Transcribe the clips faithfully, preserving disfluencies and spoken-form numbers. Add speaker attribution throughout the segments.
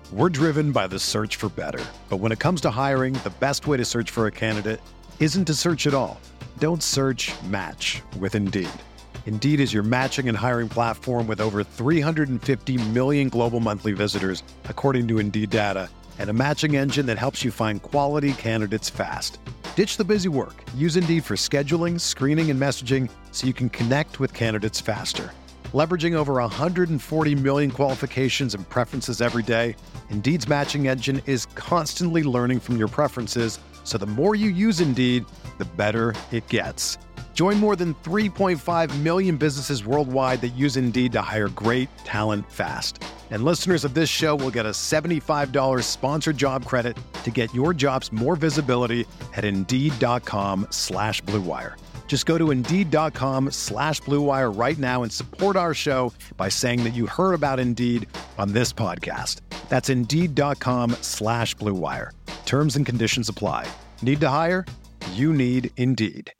Speaker 1: We're driven by the search for better. But when it comes to hiring, the best way to search for a candidate isn't to search at all. Don't search, match with Indeed. Indeed is your matching and hiring platform with over three hundred fifty million global monthly visitors, according to Indeed data, and a matching engine that helps you find quality candidates fast. Ditch the busy work. Use Indeed for scheduling, screening, and messaging so you can connect with candidates faster. Leveraging over one hundred forty million qualifications and preferences every day, Indeed's matching engine is constantly learning from your preferences, so the more you use Indeed, the better it gets. Join more than three point five million businesses worldwide that use Indeed to hire great talent fast. And listeners of this show will get a seventy-five dollars sponsored job credit to get your jobs more visibility at Indeed.com slash Blue Wire. Just go to Indeed.com slash Blue Wire right now and support our show by saying that you heard about Indeed on this podcast. That's Indeed.com slash Blue Wire. Terms and conditions apply. Need to hire? You need Indeed.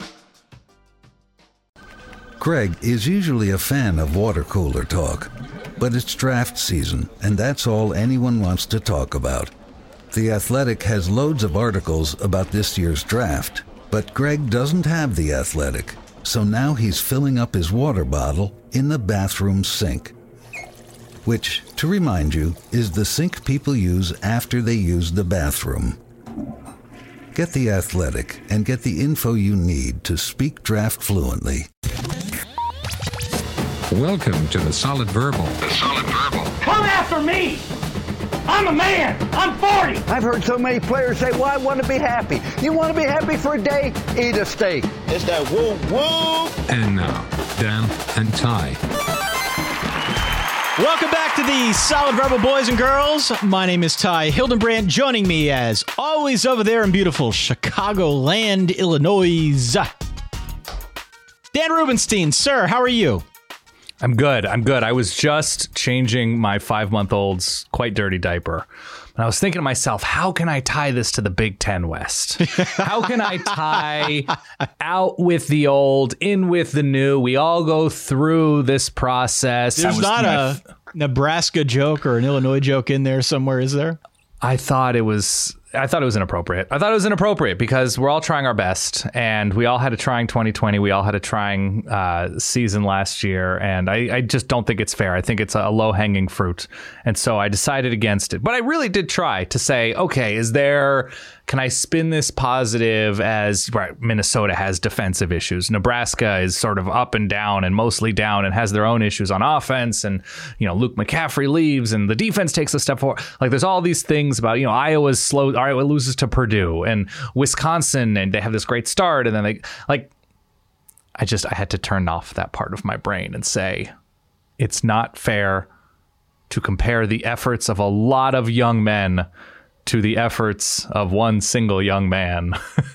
Speaker 2: Greg is usually a fan of water cooler talk, but it's draft season, and that's all anyone wants to talk about. The Athletic has loads of articles about this year's draft, but Greg doesn't have The Athletic, so now he's filling up his water bottle in the bathroom sink, which, to remind you, is the sink people use after they use the bathroom. Get The Athletic and get the info you need to speak draft fluently.
Speaker 3: Welcome to the Solid Verbal. The Solid Verbal.
Speaker 4: Come after me! I'm a man! I'm forty!
Speaker 5: I've heard so many players say, well, I want to be happy. You want to be happy for a day? Eat a steak.
Speaker 6: It's that woo woo!
Speaker 3: And now, Dan and Ty.
Speaker 7: Welcome back to the Solid Verbal, boys and girls. My name is Ty Hildenbrand. Joining me, as always, over there in beautiful Chicagoland, Illinois, Dan Rubenstein. Sir, how are you?
Speaker 8: I'm good. I'm good. I was just changing my five-month-old's quite dirty diaper. And I was thinking to myself, how can I tie this to the Big Ten West? How can I tie out with the old, in with the new? We all go through this process.
Speaker 7: There's not a Nebraska joke or an Illinois joke in there somewhere, is there?
Speaker 8: I thought it was... I thought it was inappropriate. I thought it was inappropriate because we're all trying our best, and we all had a trying twenty twenty. We all had a trying uh, season last year, and I, I just don't think it's fair. I think it's a low-hanging fruit, and so I decided against it. But I really did try to say, okay, is there... Can I spin this positive as, right, Minnesota has defensive issues. Nebraska is sort of up and down and mostly down and has their own issues on offense. And, you know, Luke McCaffrey leaves and the defense takes a step forward. Like, there's all these things about, you know, Iowa's slow. Iowa loses to Purdue and Wisconsin, and they have this great start. And then they, like, I just, I had to turn off that part of my brain and say, it's not fair to compare the efforts of a lot of young men to the efforts of one single young man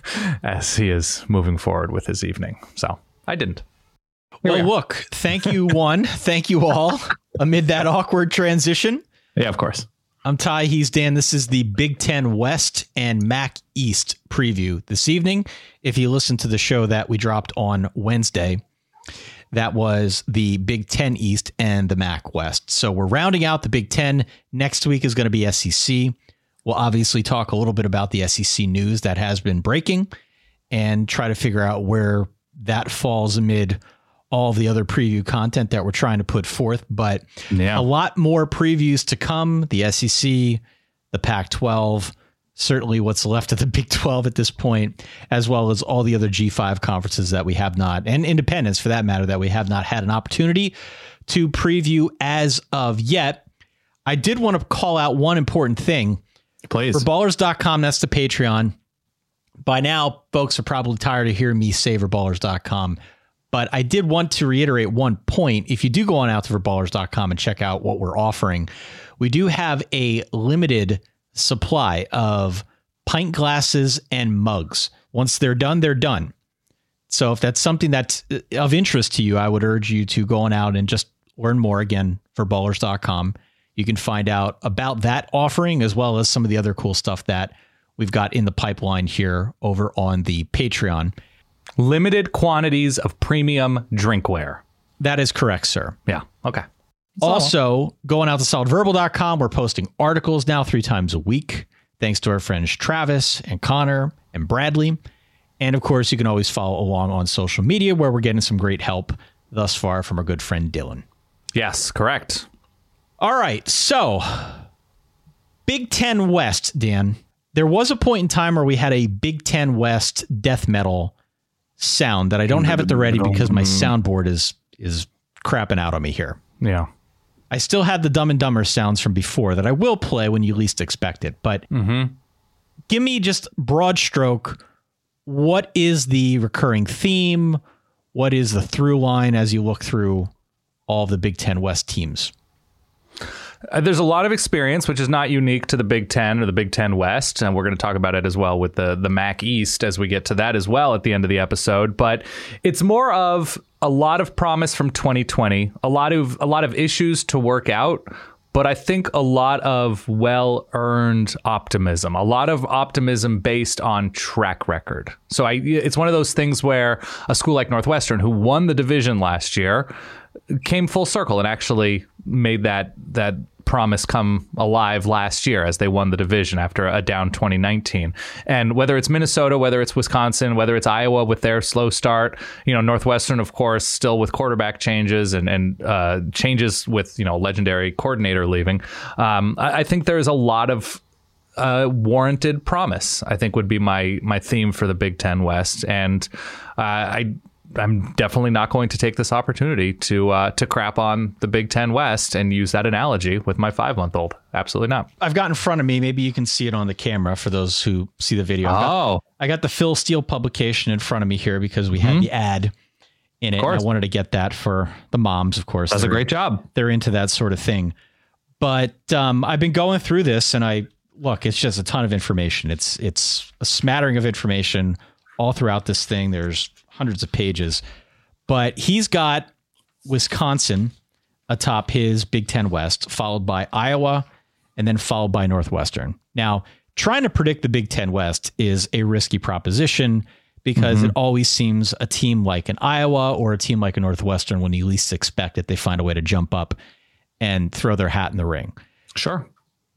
Speaker 8: as he is moving forward with his evening. So I didn't. Here
Speaker 7: well,
Speaker 8: we
Speaker 7: look, thank you, one. Thank you all amid that awkward transition.
Speaker 8: Yeah, of course.
Speaker 7: I'm Ty. He's Dan. This is the Big Ten West and M A C East preview this evening. If you listen to the show that we dropped on Wednesday, that was the Big Ten East and the M A C West. So we're rounding out the Big Ten. Next week is going to be S E C. We'll obviously talk a little bit about the S E C news that has been breaking and try to figure out where that falls amid all the other preview content that we're trying to put forth. But yeah, a lot more previews to come. The S E C, the Pac twelve, certainly what's left of the Big twelve at this point, as well as all the other G five conferences that we have not, and independents for that matter, that we have not had an opportunity to preview as of yet. I did want to call out one important thing.
Speaker 8: Please.
Speaker 7: For ballers dot com, that's the Patreon. By now, folks are probably tired of hearing me say for ballers dot com, but I did want to reiterate one point. If you do go on out to for ballers dot com and check out what we're offering, we do have a limited supply of pint glasses and mugs. Once they're done, they're done. So if that's something that's of interest to you, I would urge you to go on out and just learn more. Again, for ballers dot com. You can find out about that offering as well as some of the other cool stuff that we've got in the pipeline here over on the Patreon.
Speaker 8: Limited quantities of premium drinkware.
Speaker 7: That is correct, sir.
Speaker 8: Yeah. Okay.
Speaker 7: Also, going out to solid verbal dot com, we're posting articles now three times a week, thanks to our friends Travis and Connor and Bradley. And of course, you can always follow along on social media, where we're getting some great help thus far from our good friend Dylan.
Speaker 8: Yes, correct.
Speaker 7: All right, so Big Ten West, Dan. There was a point in time where we had a Big Ten West death metal sound that I don't have at the ready because my soundboard is is crapping out on me here.
Speaker 8: Yeah.
Speaker 7: I still had the Dumb and Dumber sounds from before that I will play when you least expect it. But
Speaker 8: mm-hmm.
Speaker 7: give me just broad stroke. What is the recurring theme? What is the through line as you look through all of the Big Ten West teams?
Speaker 8: Uh, there's a lot of experience, which is not unique to the Big Ten or the Big Ten West. And we're going to talk about it as well with the, the M A C East as we get to that as well at the end of the episode. But it's more of a lot of promise from twenty twenty, a lot of a lot of issues to work out. But I think a lot of well-earned optimism, a lot of optimism based on track record. So I, it's one of those things where a school like Northwestern, who won the division last year, came full circle and actually made that that promise come alive last year as they won the division after a down twenty nineteen. And whether it's Minnesota, whether it's Wisconsin, whether it's Iowa with their slow start, you know, Northwestern, of course, still with quarterback changes and, and uh, changes with, you know, legendary coordinator leaving. Um, I, I think there's a lot of uh, warranted promise, I think would be my my theme for the Big Ten West. And uh, I I'm definitely not going to take this opportunity to uh, to crap on the Big Ten West and use that analogy with my five-month-old. Absolutely not.
Speaker 7: I've got in front of me, maybe you can see it on the camera for those who see the video. I've got,
Speaker 8: oh.
Speaker 7: I got the Phil Steele publication in front of me here because we had mm-hmm. the ad in it. And I wanted to get that for the moms, of course.
Speaker 8: That's a great job.
Speaker 7: They're into that sort of thing. But um, I've been going through this and I look, it's just a ton of information. It's it's a smattering of information all throughout this thing. There's hundreds of pages, but he's got Wisconsin atop his Big Ten West, followed by Iowa, and then followed by Northwestern. Now, trying to predict the Big Ten West is a risky proposition because mm-hmm. it always seems a team like an Iowa or a team like a Northwestern, when you least expect it, they find a way to jump up and throw their hat in the ring.
Speaker 8: Sure.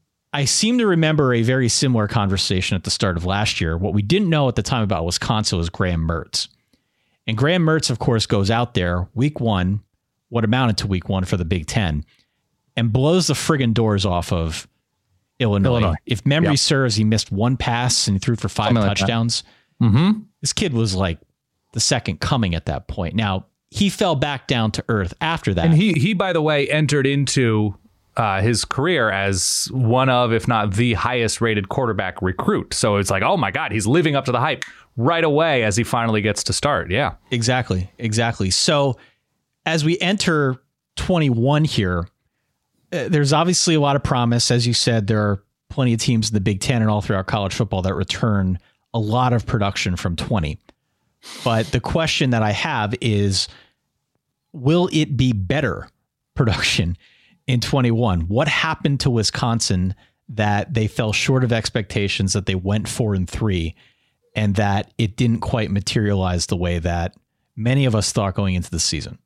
Speaker 7: I seem to remember a very similar conversation at the start of last year. What we didn't know at the time about Wisconsin was Graham Mertz. And Graham Mertz, of course, goes out there week one, what amounted to week one for the Big Ten, and blows the friggin' doors off of Illinois. Illinois. If memory yep. serves, he missed one pass and he threw for five Something touchdowns.
Speaker 8: Like mm-hmm.
Speaker 7: This kid was like the second coming at that point. Now, he fell back down to earth after that.
Speaker 8: And he, he by the way, entered into uh, his career as one of, if not the highest rated quarterback recruit. So it's like, oh my God, he's living up to the hype right away as he finally gets to start. Yeah,
Speaker 7: exactly. Exactly. So as we enter twenty-one here, uh, there's obviously a lot of promise. As you said, there are plenty of teams in the Big Ten and all throughout college football that return a lot of production from twenty. But the question that I have is, will it be better production in twenty-one? What happened to Wisconsin that they fell short of expectations, that they went four and three, and that it didn't quite materialize the way that many of us thought going into the season?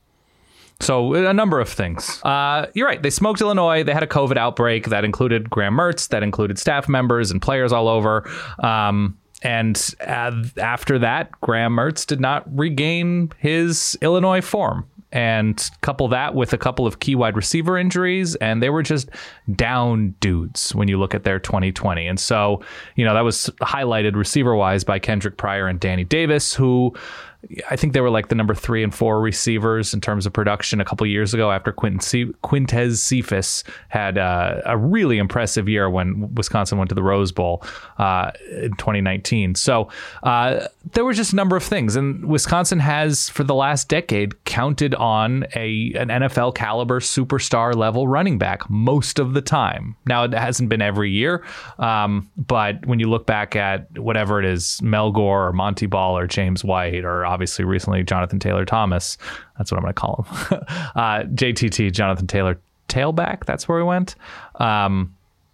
Speaker 8: So a number of things. Uh, you're right. They smoked Illinois. They had a COVID outbreak that included Graham Mertz, that included staff members and players all over. Um, and uh, after that, Graham Mertz did not regain his Illinois form. And couple that with a couple of key wide receiver injuries, and they were just down dudes when you look at their twenty twenty. And so, you know, that was highlighted receiver-wise by Kendrick Pryor and Danny Davis, who I think they were like the number three and four receivers in terms of production a couple of years ago after Quinton C- Quintez Cephas had uh, a really impressive year when Wisconsin went to the Rose Bowl uh, in twenty nineteen. So uh, there were just a number of things. And Wisconsin has, for the last decade, counted on a an N F L caliber superstar level running back most of the time. Now, it hasn't been every year, um, but when you look back at whatever it is, Mel Gore or Monty Ball or James White, or obviously recently Jonathan Taylor Thomas, that's what I'm going to call him, uh, J T T, Jonathan Taylor Tailback, that's where we went, um,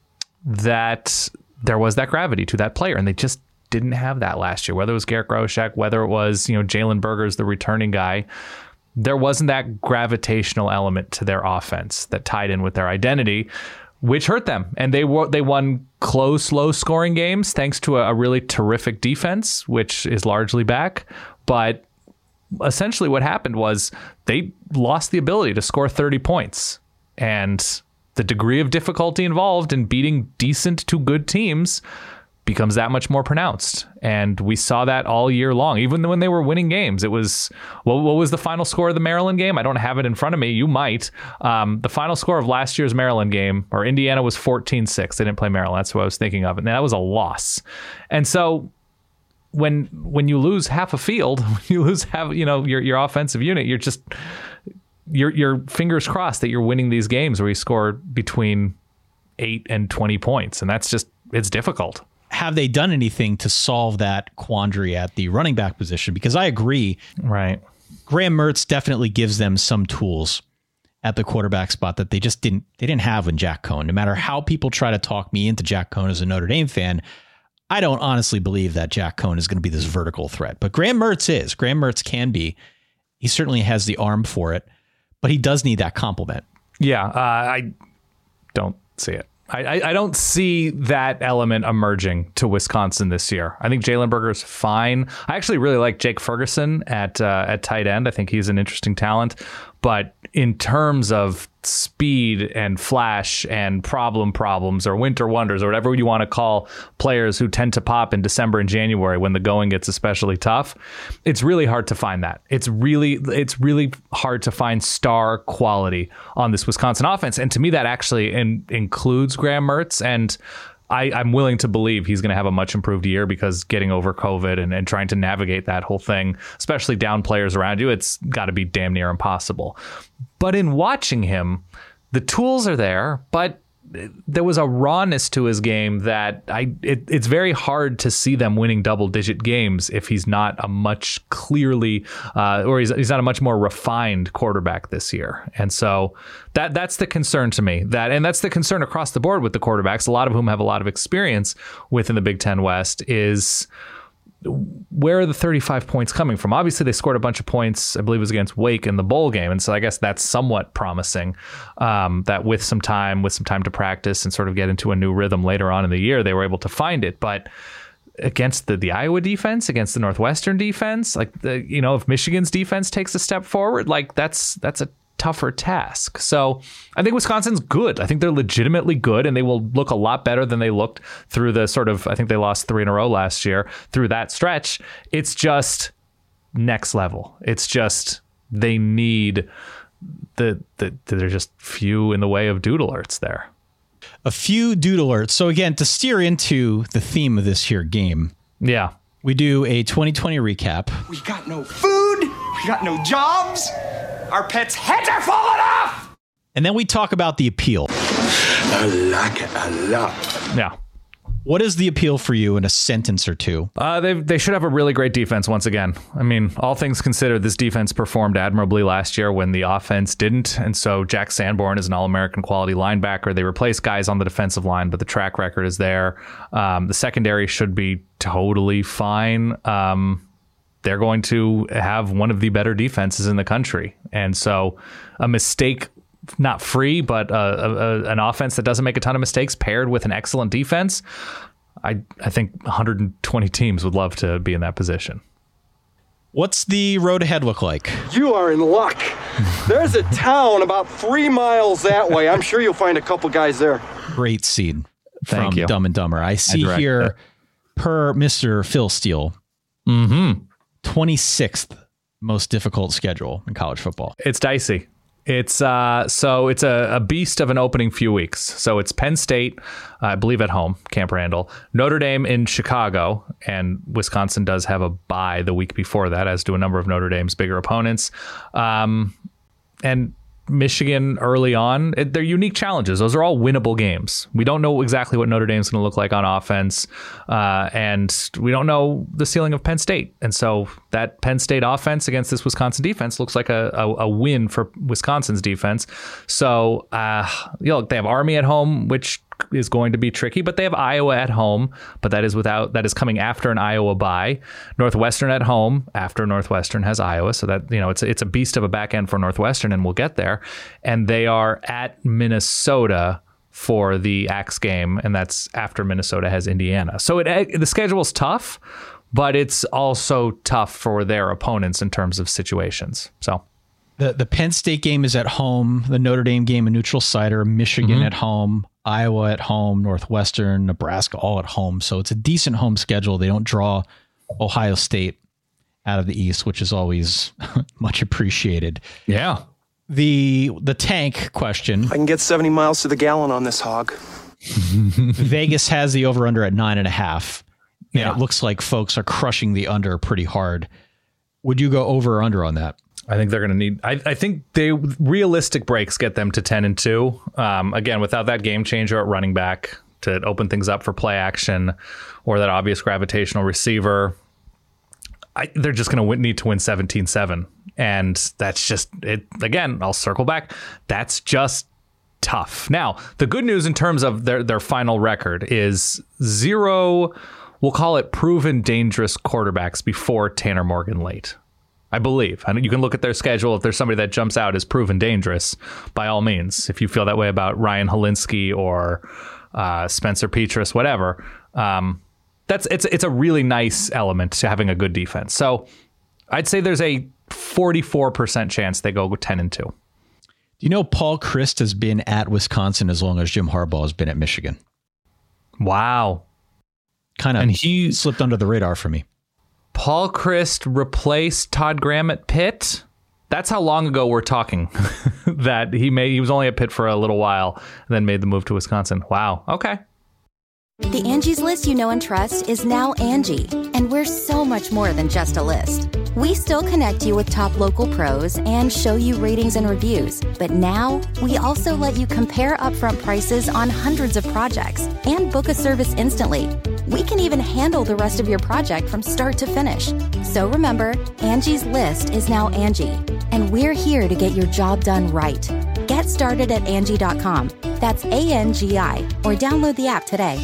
Speaker 8: that there was that gravity to that player, and they just didn't have that last year, whether it was Garrett Groshek, whether it was, you know, Jalen Berger's the returning guy. there wasn't that gravitational element to their offense that tied in with their identity, which hurt them. And they were, they won close, low-scoring games thanks to a, a really terrific defense, which is largely back. But essentially what happened was they lost the ability to score thirty points. And the degree of difficulty involved in beating decent to good teams becomes that much more pronounced. And we saw that all year long. Even when they were winning games, it was, well, what was the final score of the Maryland game? I don't have it in front of me. You might. Um, the final score of last year's Maryland game, or Indiana, was fourteen six. They didn't play Maryland. That's what I was thinking of. And that was a loss. And so when when you lose half a field, when you lose half, you know, your your offensive unit, you're just, your your fingers crossed that you're winning these games where you score between eight and twenty points. And that's just, it's difficult.
Speaker 7: Have they done anything to solve that quandary at the running back position? Because I agree.
Speaker 8: Right.
Speaker 7: Graham Mertz definitely gives them some tools at the quarterback spot that they just didn't, they didn't have in Jack Coan. No matter how people try to talk me into Jack Coan as a Notre Dame fan, I don't honestly believe that Jack Coan is going to be this vertical threat, but Graham Mertz is. Graham Mertz can be. He certainly has the arm for it, but he does need that complement.
Speaker 8: Yeah, uh, I don't see it. I, I don't see that element emerging to Wisconsin this year. I think Jalen Berger's fine. I actually really like Jake Ferguson at uh, at tight end. I think he's an interesting talent. But in terms of speed and flash and problem problems or winter wonders or whatever you want to call players who tend to pop in December and January when the going gets especially tough, it's really hard to find that. It's really it's really hard to find star quality on this Wisconsin offense. And to me, that actually in, includes Graham Mertz. And I, I'm willing to believe he's going to have a much improved year because getting over COVID and, and trying to navigate that whole thing, especially down players around you, it's got to be damn near impossible. But in watching him, the tools are there, but there was a rawness to his game that I it, it's very hard to see them winning double digit games if he's not a much clearly uh, or he's, he's not a much more refined quarterback this year. And so that that's the concern to me, that and that's the concern across the board with the quarterbacks, a lot of whom have a lot of experience within the Big Ten West, is where are the thirty-five points coming from? Obviously, they scored a bunch of points, I believe it was against Wake in the bowl game. And so I guess that's somewhat promising um, that with some time, with some time to practice and sort of get into a new rhythm later on in the year, they were able to find it. But against the, the Iowa defense, against the Northwestern defense, like, the, you know, if Michigan's defense takes a step forward, like that's that's a tougher task. So I think Wisconsin's good. I think they're legitimately good, and they will look a lot better than they looked through the sort of, I think they lost three in a row last year through that stretch. It's just next level. It's just, they need the, the, there's just few in the way of dude alerts there.
Speaker 7: A few dude alerts. So again, to steer into the theme of this here game.
Speaker 8: Yeah.
Speaker 7: We do a twenty twenty recap.
Speaker 9: We got no food. We got no jobs. Our pets' heads are falling off!
Speaker 7: And then we talk about the appeal.
Speaker 9: I like it a lot.
Speaker 8: Yeah.
Speaker 7: What is the appeal for you in a sentence or two?
Speaker 8: Uh, they they should have a really great defense once again. I mean, all things considered, this defense performed admirably last year when the offense didn't. And so Jack Sanborn is an All-American quality linebacker. They replaced guys on the defensive line, but the track record is there. Um, the secondary should be totally fine. Um, they're going to have one of the better defenses in the country. And so a mistake, not free, but uh, a, a, an offense that doesn't make a ton of mistakes paired with an excellent defense, I, I think one hundred twenty teams would love to be in that position.
Speaker 7: What's the road ahead look like?
Speaker 6: You are in luck. There's a town about three miles that way. I'm sure you'll find a couple guys there.
Speaker 7: Great scene
Speaker 8: Thank
Speaker 7: from
Speaker 8: you.
Speaker 7: Dumb and Dumber. I see
Speaker 8: I
Speaker 7: here,
Speaker 8: it.
Speaker 7: per Mister Phil Steele,
Speaker 8: Mm-hmm.
Speaker 7: twenty-sixth most difficult schedule in college football.
Speaker 8: It's dicey. It's uh, so it's a, a beast of an opening few weeks. So it's Penn State, uh, I believe at home, Camp Randall, Notre Dame in Chicago, and Wisconsin does have a bye the week before that, as do a number of Notre Dame's bigger opponents. Um, and Michigan early on, it, they're unique challenges. Those are all winnable games. We don't know exactly what Notre Dame's going to look like on offense, uh, and we don't know the ceiling of Penn State. And so that Penn State offense against this Wisconsin defense looks like a, a, a win for Wisconsin's defense. So, uh, you know, they have Army at home, which is going to be tricky, but they have Iowa at home, but that is without that is coming after an Iowa bye. Northwestern at home after Northwestern has Iowa, so that you know it's it's a beast of a back end for Northwestern, and we'll get there. And they are at Minnesota for the Axe game, and that's after Minnesota has Indiana. So it the schedule's tough, but it's also tough for their opponents in terms of situations. So.
Speaker 7: The the Penn State game is at home, the Notre Dame game a neutral siter, Michigan mm-hmm. at home, Iowa at home, Northwestern, Nebraska all at home. So it's a decent home schedule. They don't draw Ohio State out of the East, which is always much appreciated.
Speaker 8: Yeah.
Speaker 7: The the tank question.
Speaker 9: I can get seventy miles to the gallon on this hog.
Speaker 7: Vegas has the over-under at nine and a half. And
Speaker 8: yeah.
Speaker 7: It looks like folks are crushing the under pretty hard. Would you go over or under on that?
Speaker 8: I think they're going to need. I, I think they realistic breaks get them to ten and two. Um, again, without that game changer at running back to open things up for play action, or that obvious gravitational receiver, I, they're just going to need to win seventeen seven, and that's just it. Again, I'll circle back. That's just tough. Now, the good news in terms of their their final record is zero. We'll call it proven dangerous quarterbacks before Tanner Morgan late. I believe. I mean, you can look at their schedule. If there's somebody that jumps out as proven dangerous, by all means, if you feel that way about Ryan Helinski or uh, Spencer Petras, whatever, um, that's it's it's a really nice element to having a good defense. So I'd say there's a forty-four percent chance they go ten and two.
Speaker 7: Do you know Paul Chryst has been at Wisconsin as long as Jim Harbaugh has been at Michigan?
Speaker 8: Wow.
Speaker 7: Kind of
Speaker 8: and he
Speaker 7: slipped under the radar for me.
Speaker 8: Paul Chryst replaced Todd Graham at Pitt. That's how long ago we're talking. that he made. He was only at Pitt for a little while, and then made the move to Wisconsin. Wow. Okay.
Speaker 10: The Angie's List you know and trust is now Angie, and we're so much more than just a list. We still connect you with top local pros and show you ratings and reviews, but now we also let you compare upfront prices on hundreds of projects and book a service instantly. We can even handle the rest of your project from start to finish. So remember, Angie's List is now Angie, and we're here to get your job done right. Get started at Angie dot com. That's A N G I, or download the app today.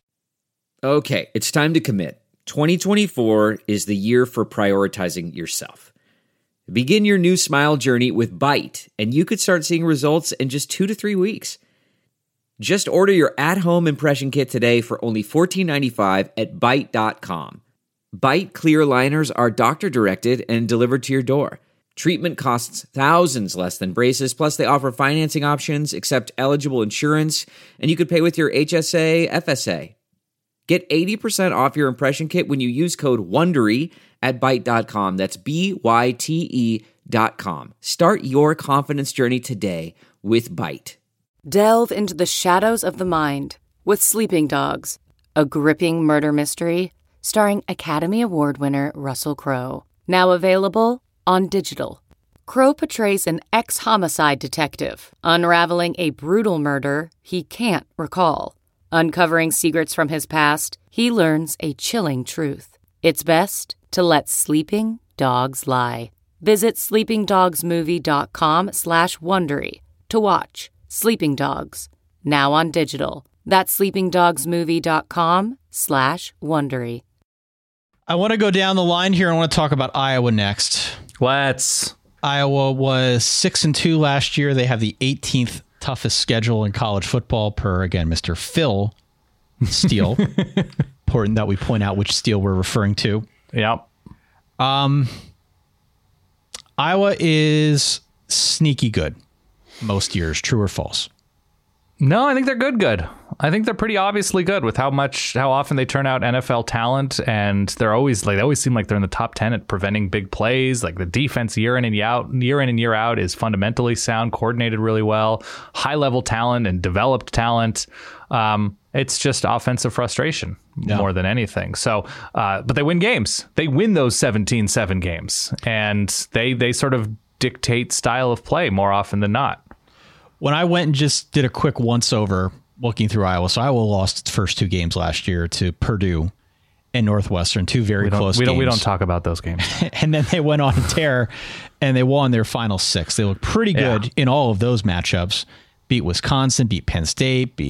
Speaker 11: Okay, it's time to commit. twenty twenty-four is the year for prioritizing yourself. Begin your new smile journey with Byte, and you could start seeing results in just two to three weeks. Just order your at-home impression kit today for only fourteen ninety-five at Byte dot com. Byte clear aligners are doctor-directed and delivered to your door. Treatment costs thousands less than braces, plus they offer financing options, accept eligible insurance, and you could pay with your H S A, F S A. Get eighty percent off your impression kit when you use code WONDERY at Byte dot com. That's B Y T E dot com. Start your confidence journey today with Byte.
Speaker 12: Delve into the shadows of the mind with Sleeping Dogs, a gripping murder mystery starring Academy Award winner Russell Crowe. Now available on digital. Crowe portrays an ex-homicide detective unraveling a brutal murder he can't recall. Uncovering secrets from his past, he learns a chilling truth. It's best to let sleeping dogs lie. Visit sleeping dogs movie dot com slash Wondery to watch Sleeping Dogs, now on digital. That's sleeping dogs movie dot com slash Wondery.
Speaker 7: I want to go down the line here. I want to talk about Iowa next.
Speaker 8: Let's.
Speaker 7: Iowa was six and two last year. They have the eighteenth toughest schedule in college football per, again, Mister Phil Steele. Important that we point out which Steele we're referring to.
Speaker 8: Yep.
Speaker 7: Um, Iowa is sneaky good most years. True or false?
Speaker 8: No, I think they're good good. I think they're pretty obviously good with how much, how often they turn out N F L talent, and they're always like, they always seem like they're in the top ten at preventing big plays. Like the defense year in and year out, year in and year out is fundamentally sound, coordinated really well, high level talent and developed talent. Um, it's just offensive frustration yeah. more than anything. So, uh, but they win games. They win those seventeen seven games, and they they sort of dictate style of play more often than not.
Speaker 7: When I went and just did a quick once over looking through Iowa, so Iowa lost its first two games last year to Purdue and Northwestern, two very
Speaker 8: we
Speaker 7: close
Speaker 8: we
Speaker 7: games.
Speaker 8: Don't, we don't talk about those games.
Speaker 7: And then they went on a tear and they won their final six. They look pretty good yeah. in all of those matchups. Beat Wisconsin, beat Penn State, beat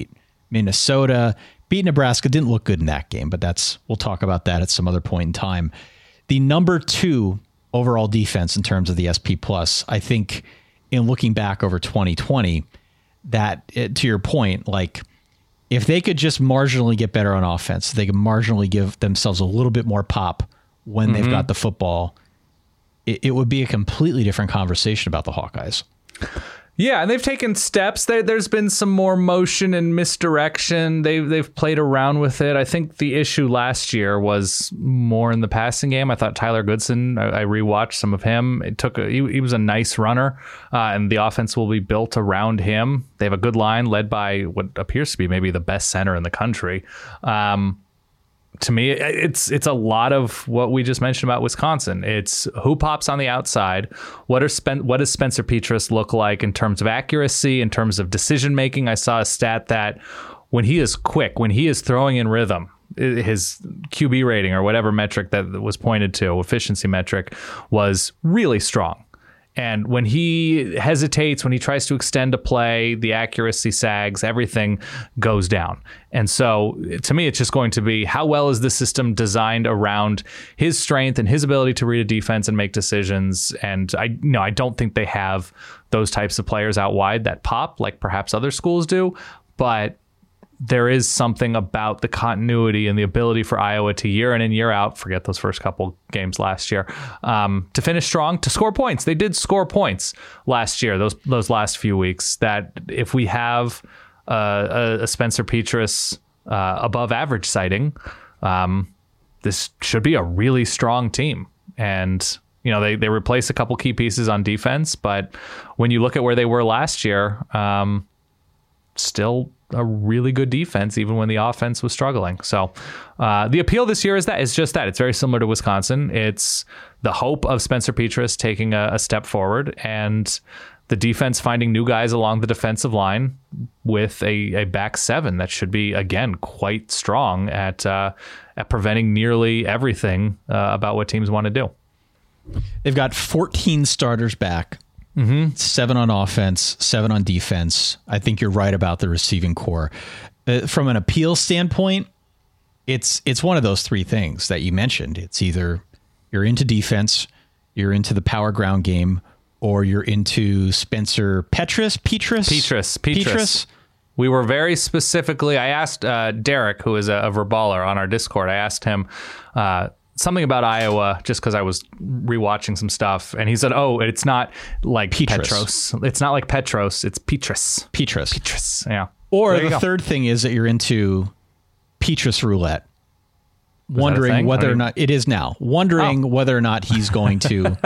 Speaker 7: Minnesota, beat Nebraska. Didn't look good in that game, but that's we'll talk about that at some other point in time. The number two overall defense in terms of the S P Plus, I think in looking back over twenty twenty, that it, to your point, like if they could just marginally get better on offense, they could marginally give themselves a little bit more pop when mm-hmm. they've got the football, it, it would be a completely different conversation about the Hawkeyes.
Speaker 8: Yeah, and they've taken steps. There, there's been some more motion and misdirection. They've they've played around with it. I think the issue last year was more in the passing game. I thought Tyler Goodson, I, I rewatched some of him. It took a, he, he was a nice runner, uh, and the offense will be built around him. They have a good line led by what appears to be maybe the best center in the country. Um, To me, it's it's a lot of what we just mentioned about Wisconsin. It's who pops on the outside. What are Spen- what does Spencer Petras look like in terms of accuracy, in terms of decision making? I saw a stat that when he is quick, when he is throwing in rhythm, his Q B rating or whatever metric that was pointed to, efficiency metric, was really strong. And when he hesitates, when he tries to extend a play, the accuracy sags, everything goes down. And so to me, it's just going to be how well is the system designed around his strength and his ability to read a defense and make decisions. And I no, I don't think they have those types of players out wide that pop like perhaps other schools do. But there is something about the continuity and the ability for Iowa to year in and year out, forget those first couple games last year, um, to finish strong, to score points. They did score points last year, those those last few weeks, that if we have uh, a, a Spencer Petras uh, above average sighting, um, this should be a really strong team. And you know, they, they replace a couple key pieces on defense, but when you look at where they were last year, um, still a really good defense, even when the offense was struggling. So uh, the appeal this year is that it's just that it's very similar to Wisconsin. It's the hope of Spencer Petras taking a, a step forward and the defense finding new guys along the defensive line with a, a back seven that should be, again, quite strong at, uh, at preventing nearly everything uh, about what teams want to do.
Speaker 7: They've got fourteen starters back. Mm-hmm. Seven on offense, seven on defense. I think you're right about the receiving core. Uh, from an appeal standpoint, it's it's one of those three things that you mentioned. It's either you're into defense, you're into the power ground game, or you're into Spencer Petras, Petras,
Speaker 8: Petras, Petras. Petras. We were very specifically. I asked uh, Derek, who is a, a verballer on our Discord. I asked him. Uh, Something about Iowa, just because I was rewatching some stuff, and he said, "Oh, it's not like
Speaker 7: Petras.
Speaker 8: Petros. It's not like Petros. It's Petras.
Speaker 7: Petras.
Speaker 8: Petras. Yeah."
Speaker 7: Or the go. third thing is that you're into Petras roulette, was wondering whether or not it is now. Wondering oh. whether or not he's going to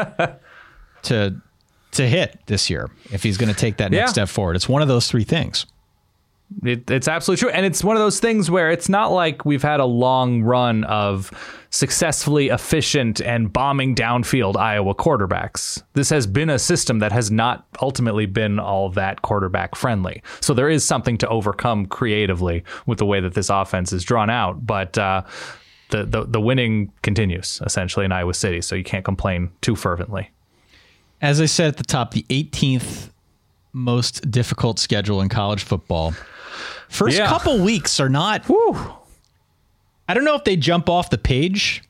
Speaker 7: to to hit this year, if he's going to take that next yeah. step forward. It's one of those three things.
Speaker 8: It, it's absolutely true. And it's one of those things where it's not like we've had a long run of successfully efficient and bombing downfield Iowa quarterbacks. This has been a system that has not ultimately been all that quarterback friendly. So there is something to overcome creatively with the way that this offense is drawn out. But uh, the, the, the winning continues essentially in Iowa City. So you can't complain too fervently.
Speaker 7: As I said at the top, the eighteenth most difficult schedule in college football. First yeah. couple weeks are not. Whew, I don't know if they jump off the page.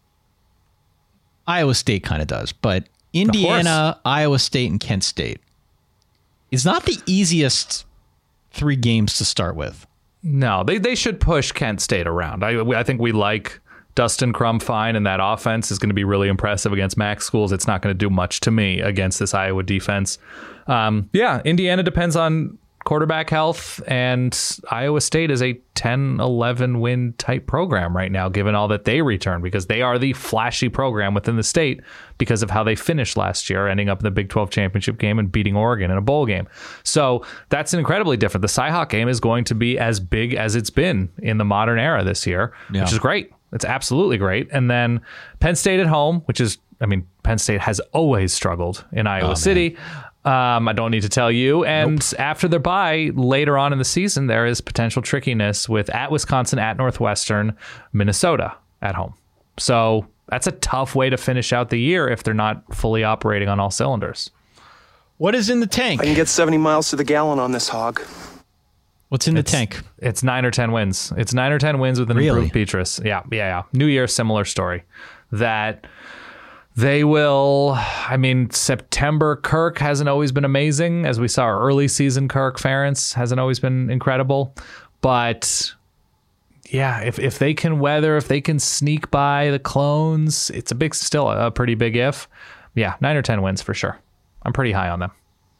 Speaker 7: Iowa State kind of does, but Indiana, Iowa State, and Kent State is not the easiest three games to start with.
Speaker 8: No, they they should push Kent State around. I I think we like Dustin Crum fine, and that offense is going to be really impressive against MAC schools. It's not going to do much to me against this Iowa defense. Um, yeah, Indiana depends on quarterback health, and Iowa State is a ten eleven win type program right now, given all that they return, because they are the flashy program within the state because of how they finished last year, ending up in the Big twelve championship game and beating Oregon in a bowl game. So that's incredibly different. The Cy-Hawk game is going to be as big as it's been in the modern era this year, yeah. which is great. It's absolutely great. And then Penn State at home, which is, I mean, Penn State has always struggled in Iowa oh, City. Um, I don't need to tell you. And nope. after their bye, later on in the season, there is potential trickiness with at Wisconsin, at Northwestern, Minnesota at home. So that's a tough way to finish out the year if they're not fully operating on all cylinders.
Speaker 7: What is in the tank?
Speaker 13: I can get seventy miles to the gallon on this hog.
Speaker 7: What's in
Speaker 8: it's,
Speaker 7: the tank?
Speaker 8: It's nine or ten wins. It's nine or ten wins with an
Speaker 7: really?
Speaker 8: improved Petrus. Yeah, yeah, yeah. New Year, similar story. That they will, I mean, September Kirk hasn't always been amazing. As we saw, our early season Kirk Ferentz hasn't always been incredible. But yeah, if, if they can weather, if they can sneak by the clones, it's a big, still a pretty big if. Yeah, nine or ten wins for sure. I'm pretty high on them.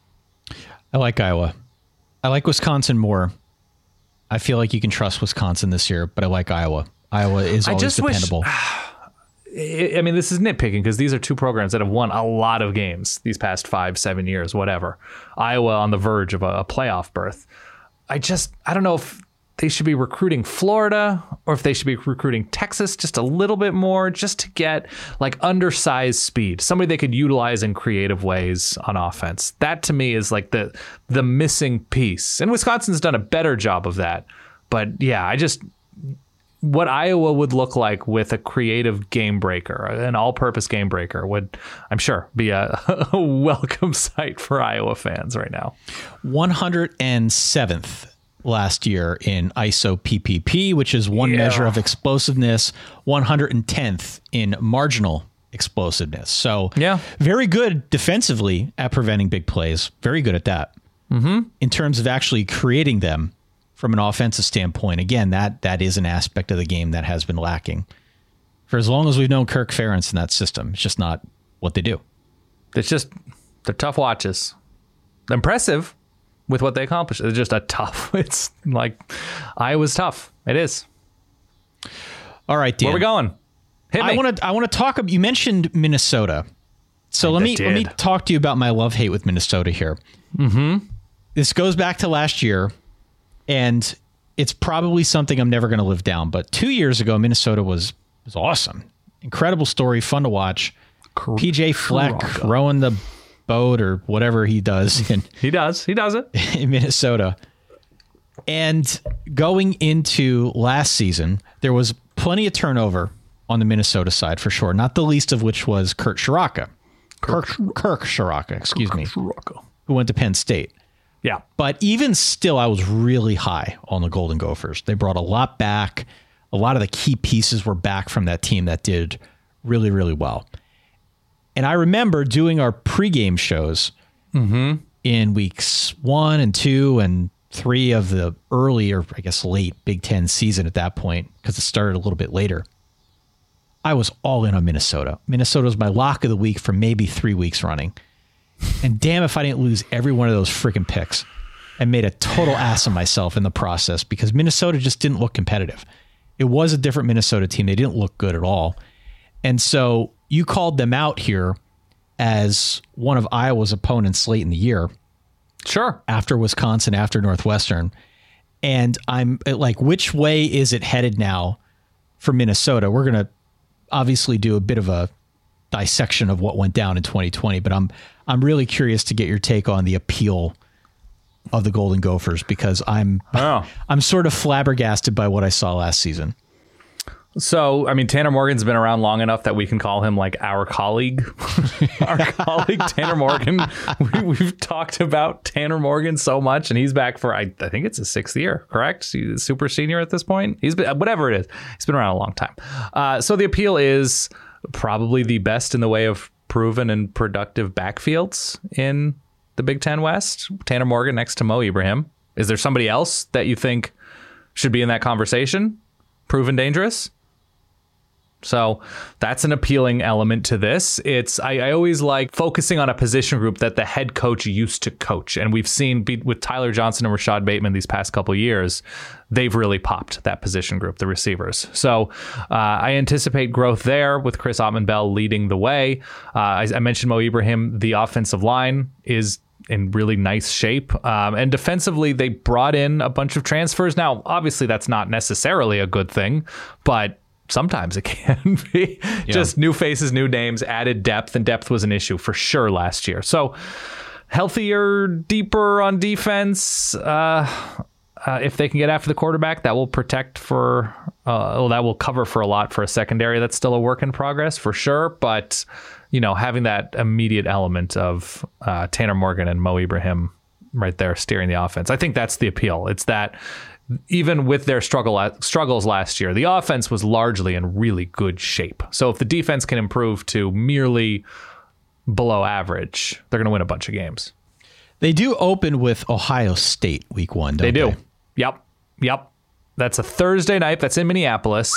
Speaker 7: I like Iowa. I like Wisconsin more. I feel like you can trust Wisconsin this year, but I like Iowa. Iowa is always I just dependable.
Speaker 8: Wish, I mean, this is nitpicking because these are two programs that have won a lot of games these past five, seven years, whatever. Iowa on the verge of a, a playoff berth. I just, I don't know if they should be recruiting Florida or if they should be recruiting Texas just a little bit more just to get like undersized speed, somebody they could utilize in creative ways on offense. That to me is like the the missing piece. And Wisconsin's done a better job of that. But yeah, I just, what Iowa would look like with a creative game breaker, an all-purpose game breaker would, I'm sure, be a, a welcome sight for Iowa fans right now.
Speaker 7: one hundred seventh last year in I S O P P P, which is one yeah. measure of explosiveness, one hundred tenth in marginal explosiveness. So
Speaker 8: yeah,
Speaker 7: very good defensively at preventing big plays. Very good at that.
Speaker 8: Mm-hmm.
Speaker 7: In terms of actually creating them from an offensive standpoint, again, that that is an aspect of the game that has been lacking for as long as we've known Kirk Ferentz in that system. It's just not what they do.
Speaker 8: It's just, they're tough watches. Impressive with what they accomplished. It's just a tough, it's like, Iowa's tough. It is.
Speaker 7: All right, Dan.
Speaker 8: Where are we going? Hit me.
Speaker 7: I want to I want to talk, you mentioned Minnesota. So I let me did. let me talk to you about my love-hate with Minnesota here.
Speaker 8: Mm-hmm.
Speaker 7: This goes back to last year, and it's probably something I'm never going to live down. But two years ago, Minnesota was was awesome. Incredible story, fun to watch. Cor- P J Fleck Corrado. rowing the boat or whatever he does. In,
Speaker 8: he does. He does it.
Speaker 7: In Minnesota. And going into last season, there was plenty of turnover on the Minnesota side for sure, not the least of which was Kurt Shiraka. Kirk, Kirk Shiraka, excuse
Speaker 8: Kirk
Speaker 7: me,
Speaker 8: Shiraka.
Speaker 7: Who went to Penn State.
Speaker 8: Yeah.
Speaker 7: But even still, I was really high on the Golden Gophers. They brought a lot back. A lot of the key pieces were back from that team that did really, really well. And I remember doing our pregame shows
Speaker 8: mm-hmm.
Speaker 7: in weeks one and two and three of the early, or I guess late Big Ten season at that point, because it started a little bit later. I was all in on Minnesota. Minnesota was my lock of the week for maybe three weeks running. And damn if I didn't lose every one of those freaking picks and made a total ass of myself in the process because Minnesota just didn't look competitive. It was a different Minnesota team. They didn't look good at all. And so you called them out here as one of Iowa's opponents late in the year.
Speaker 8: Sure.
Speaker 7: After Wisconsin, after Northwestern. And I'm like, which way is it headed now for Minnesota? We're going to obviously do a bit of a dissection of what went down in twenty twenty, but I'm I'm really curious to get your take on the appeal of the Golden Gophers because I'm
Speaker 8: oh.
Speaker 7: I'm sort of flabbergasted by what I saw last season.
Speaker 8: So, I mean, Tanner Morgan's been around long enough that we can call him like our colleague. Our colleague, Tanner Morgan. We, we've talked about Tanner Morgan so much, and he's back for, I, I think it's his sixth year, correct? He's super senior at this point. He's been, whatever it is, he's been around a long time. Uh, so the appeal is probably the best in the way of proven and productive backfields in the Big Ten West. Tanner Morgan next to Mo Ibrahim. Is there somebody else that you think should be in that conversation? Proven dangerous? So that's an appealing element to this. It's I, I always like focusing on a position group that the head coach used to coach. And we've seen be, with Tyler Johnson and Rashad Bateman these past couple of years, they've really popped that position group, the receivers. So uh, I anticipate growth there with Chris Ottman-Bell leading the way. Uh, I, I mentioned Mo Ibrahim. The offensive line is in really nice shape. Um, and defensively, they brought in a bunch of transfers. Now, obviously, that's not necessarily a good thing, but sometimes it can be. Yeah. Just new faces, new names, added depth, and depth was an issue for sure last year. So healthier, deeper on defense. Uh, uh, if they can get after the quarterback, that will protect for, uh, well, that will cover for a lot for a secondary. That's still a work in progress for sure. But, you know, having that immediate element of uh, Tanner Morgan and Mo Ibrahim right there steering the offense. I think that's the appeal. It's that even with their struggle struggles last year, the offense was largely in really good shape. So if the defense can improve to merely below average, they're going to win a bunch of games.
Speaker 7: They do open with Ohio State week one, don't they?
Speaker 8: They do.
Speaker 7: They?
Speaker 8: Yep. Yep. That's a Thursday night. That's in Minneapolis.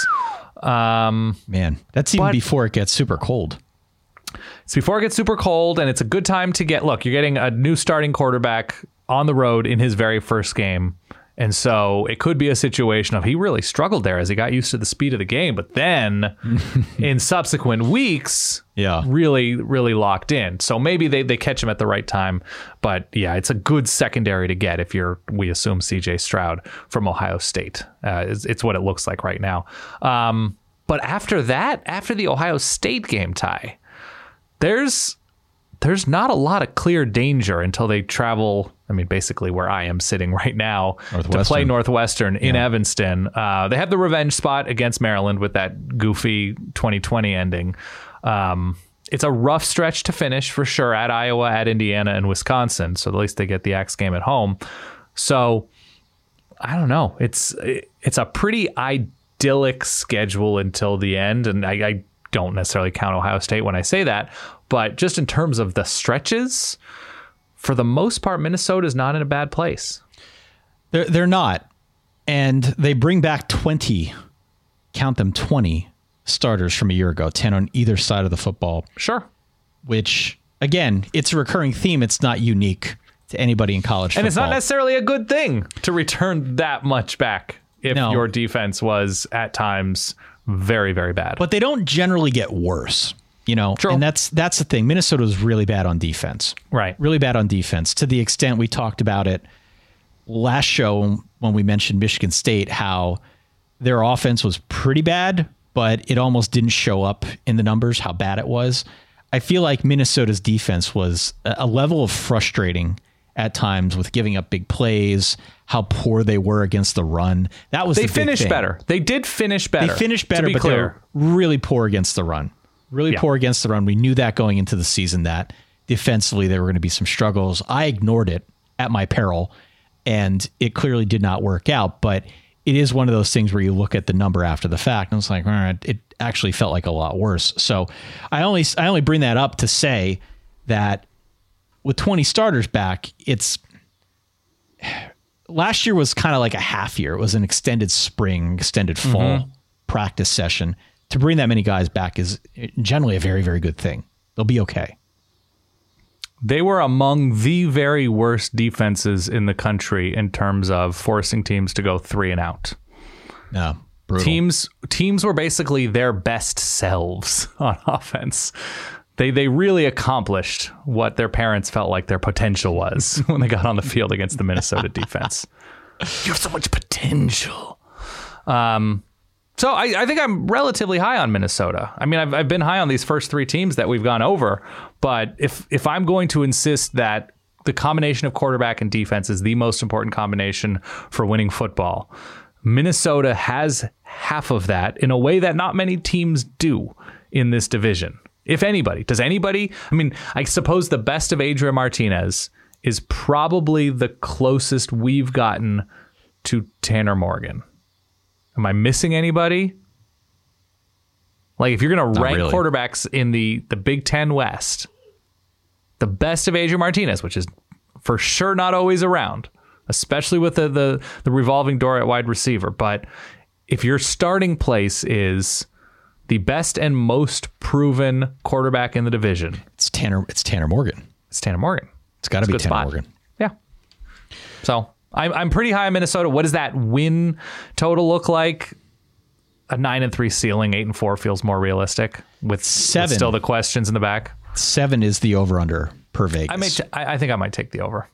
Speaker 8: Um,
Speaker 7: Man, that's even before it gets super cold.
Speaker 8: It's before it gets super cold, and it's a good time to get, look, you're getting a new starting quarterback on the road in his very first game. And so it could be a situation of he really struggled there as he got used to the speed of the game. But then in subsequent weeks,
Speaker 7: yeah,
Speaker 8: really, really locked in. So maybe they, they catch him at the right time. But yeah, it's a good secondary to get if you're, we assume, C J Stroud from Ohio State. Uh, it's, it's what it looks like right now. Um, but after that, after the Ohio State game, Ty, there's there's not a lot of clear danger until they travel. I mean, basically where I am sitting right now to play Northwestern in yeah. Evanston. Uh, they have the revenge spot against Maryland with that goofy twenty twenty ending. Um, it's a rough stretch to finish for sure at Iowa, at Indiana, and Wisconsin. So at least they get the Axe game at home. So I don't know. It's it's a pretty idyllic schedule until the end. And I, I don't necessarily count Ohio State when I say that. But just in terms of the stretches, for the most part, Minnesota is not in a bad place.
Speaker 7: They're, they're not. And they bring back twenty, count them twenty starters from a year ago, ten on either side of the football.
Speaker 8: Sure.
Speaker 7: Which, again, it's a recurring theme. It's not unique to anybody in college football.
Speaker 8: And it's not necessarily a good thing to return that much back if no. your defense was at times very, very bad.
Speaker 7: But they don't generally get worse. You know,
Speaker 8: True.
Speaker 7: And that's that's the thing. Minnesota was really bad on defense.
Speaker 8: Right.
Speaker 7: Really bad on defense to the extent we talked about it last show when we mentioned Michigan State, how their offense was pretty bad, but it almost didn't show up in the numbers, how bad it was. I feel like Minnesota's defense was a level of frustrating at times with giving up big plays, how poor they were against the run. That was
Speaker 8: They
Speaker 7: the
Speaker 8: finished
Speaker 7: big thing.
Speaker 8: better. They did finish better.
Speaker 7: They finished better,
Speaker 8: be
Speaker 7: but
Speaker 8: clear.
Speaker 7: they were really poor against the run. Really
Speaker 8: yeah.
Speaker 7: poor against the run. We knew that going into the season that defensively there were going to be some struggles. I ignored it at my peril, and it clearly did not work out. But it is one of those things where you look at the number after the fact, and it's like, all right, it actually felt like a lot worse. So I only I only bring that up to say that with twenty starters back, it's last year was kind of like a half year. It was an extended spring, extended fall mm-hmm. practice session. To bring that many guys back is generally a very, very good thing. They'll be okay.
Speaker 8: They were among the very worst defenses in the country in terms of forcing teams to go three and out.
Speaker 7: No, brutal.
Speaker 8: Teams teams were basically their best selves on offense. They they really accomplished what their parents felt like their potential was when they got on the field against the Minnesota defense. You have so much potential. Um. So I, I think I'm relatively high on Minnesota. I mean, I've I've been high on these first three teams that we've gone over, but if if I'm going to insist that the combination of quarterback and defense is the most important combination for winning football, Minnesota has half of that in a way that not many teams do in this division. If anybody, does anybody? I mean, I suppose the best of Adrian Martinez is probably the closest we've gotten to Tanner Morgan. Am I missing anybody? Like, if you're going to rank
Speaker 7: really.
Speaker 8: quarterbacks in the, the Big Ten West, the best of Adrian Martinez, which is for sure not always around, especially with the, the, the revolving door at wide receiver. But if your starting place is the best and most proven quarterback in the division,
Speaker 7: it's Tanner. It's Tanner Morgan.
Speaker 8: It's Tanner Morgan.
Speaker 7: It's got to be Tanner
Speaker 8: spot.
Speaker 7: Morgan.
Speaker 8: Yeah. So I'm I'm pretty high on Minnesota. What does that win total look like? A nine and three ceiling, eight and four feels more realistic. With seven, with still the questions in the back.
Speaker 7: Seven is the over under per Vegas.
Speaker 8: I may t- I think I might take the over.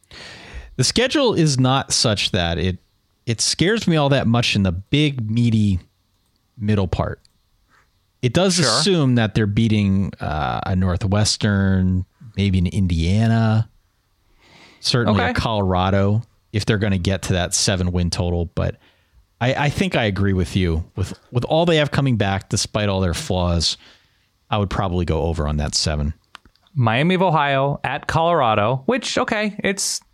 Speaker 7: The schedule is not such that it it scares me all that much in the big meaty middle part. It does sure. assume that they're beating uh, a Northwestern, maybe an Indiana, certainly okay. a Colorado, if they're going to get to that seven win total. But I, I think I agree with you. With with all they have coming back, despite all their flaws, I would probably go over on that seven.
Speaker 8: Miami of Ohio at Colorado, which, okay, it's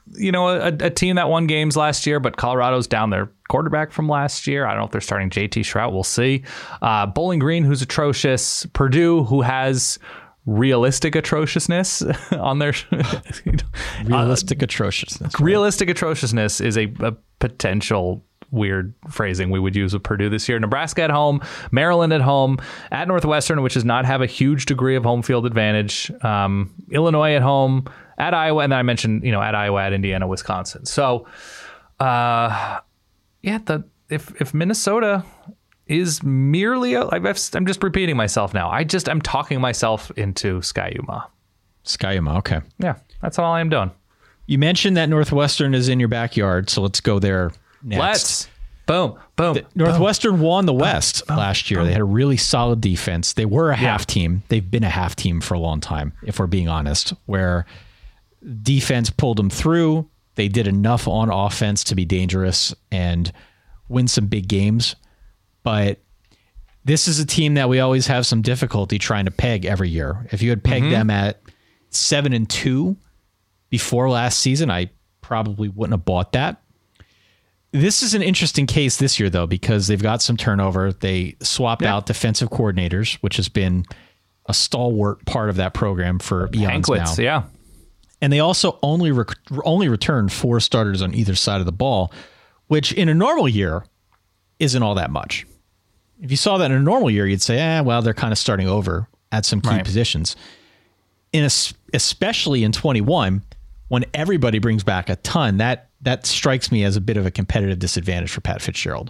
Speaker 8: you know, a, a team that won games last year, but Colorado's down their quarterback from last year. I don't know if they're starting J T Shrout. We'll see. Uh, Bowling Green, who's atrocious. Purdue, who has realistic atrociousness on their you know,
Speaker 7: realistic
Speaker 8: uh,
Speaker 7: atrociousness.
Speaker 8: Right? Realistic atrociousness is a, a potential weird phrasing we would use with Purdue this year. Nebraska at home, Maryland at home, at Northwestern, which does not have a huge degree of home field advantage. Um, Illinois at home, at Iowa, and then I mentioned, you know, at Iowa, at Indiana, Wisconsin. So, uh, yeah, the if if Minnesota is merely, a, I'm just repeating myself now. I just I'm talking myself into Ski-U-Mah.
Speaker 7: Ski-U-Mah, okay.
Speaker 8: Yeah, that's all I am doing.
Speaker 7: You mentioned that Northwestern is in your backyard, so let's go there next.
Speaker 8: Let's. Boom, boom.
Speaker 7: The, Northwestern
Speaker 8: boom,
Speaker 7: won the
Speaker 8: boom,
Speaker 7: West
Speaker 8: boom,
Speaker 7: last year.
Speaker 8: boom.
Speaker 7: They had a really solid defense. They were a
Speaker 8: Yeah.
Speaker 7: half team. They've been a half team for a long time, if we're being honest, where defense pulled them through. They did enough on offense to be dangerous and win some big games. But this is a team that we always have some difficulty trying to peg every year. If you had pegged
Speaker 8: Mhm.
Speaker 7: them at seven and two before last season, I probably wouldn't have bought that. This is an interesting case this year, though, because they've got some turnover. They swapped
Speaker 8: Yeah.
Speaker 7: out defensive coordinators, which has been a stalwart part of that program for eons
Speaker 8: Hankwitz,
Speaker 7: now.
Speaker 8: yeah.
Speaker 7: And they also only rec- only returned four starters on either side of the ball, which in a normal year isn't all that much. If you saw that in a normal year, you'd say, eh, well, they're kind of starting over at some key
Speaker 8: Right.
Speaker 7: positions. In a, especially in twenty-one, when everybody brings back a ton, that that strikes me as a bit of a competitive disadvantage for Pat Fitzgerald.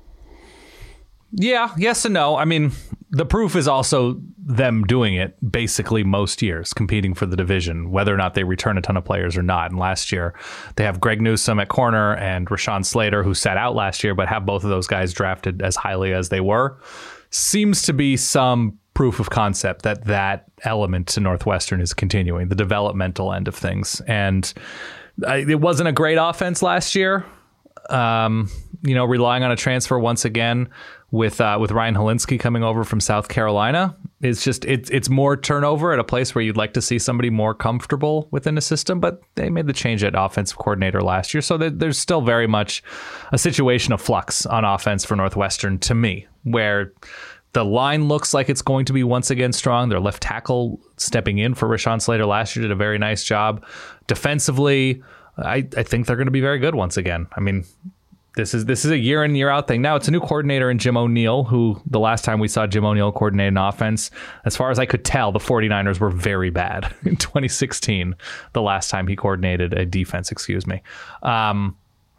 Speaker 8: Yeah, yes and no. I mean, the proof is also them doing it basically most years, competing for the division, whether or not they return a ton of players or not. And last year, they have Greg Newsome at corner and Rashawn Slater, who sat out last year, but have both of those guys drafted as highly as they were. Seems to be some proof of concept that that element to Northwestern is continuing, the developmental end of things. And I, it wasn't a great offense last year. Um, you know, relying on a transfer once again with uh, with Ryan Helinski coming over from South Carolina. It's just it's it's more turnover at a place where you'd like to see somebody more comfortable within a system, but they made the change at offensive coordinator last year, so there's still very much a situation of flux on offense for Northwestern to me, where the line looks like it's going to be once again strong. Their left tackle stepping in for Rashawn Slater last year did a very nice job. Defensively, I, I think they're going to be very good once again. I mean, this is this is a year in, year out thing. Now, it's a new coordinator in Jim O'Neill, who the last time we saw Jim O'Neill coordinate an offense, as far as I could tell, the 49ers were very bad in twenty sixteen, the last time he coordinated a defense, excuse me. Um,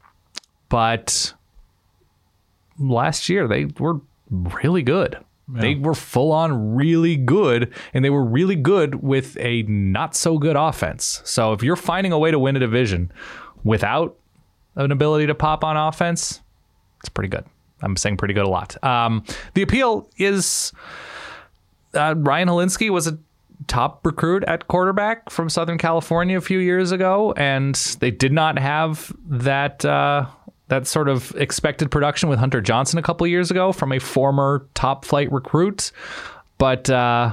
Speaker 8: but last year, they were really good. Yeah. They were full on really good, and they were really good with a not so good offense. So if you're finding a way to win a division without an ability to pop on offense, it's pretty good. I'm saying pretty good a lot. Um, the appeal is uh, Ryan Helinski was a top recruit at quarterback from Southern California a few years ago, and they did not have that uh, that sort of expected production with Hunter Johnson a couple of years ago from a former top flight recruit. But uh,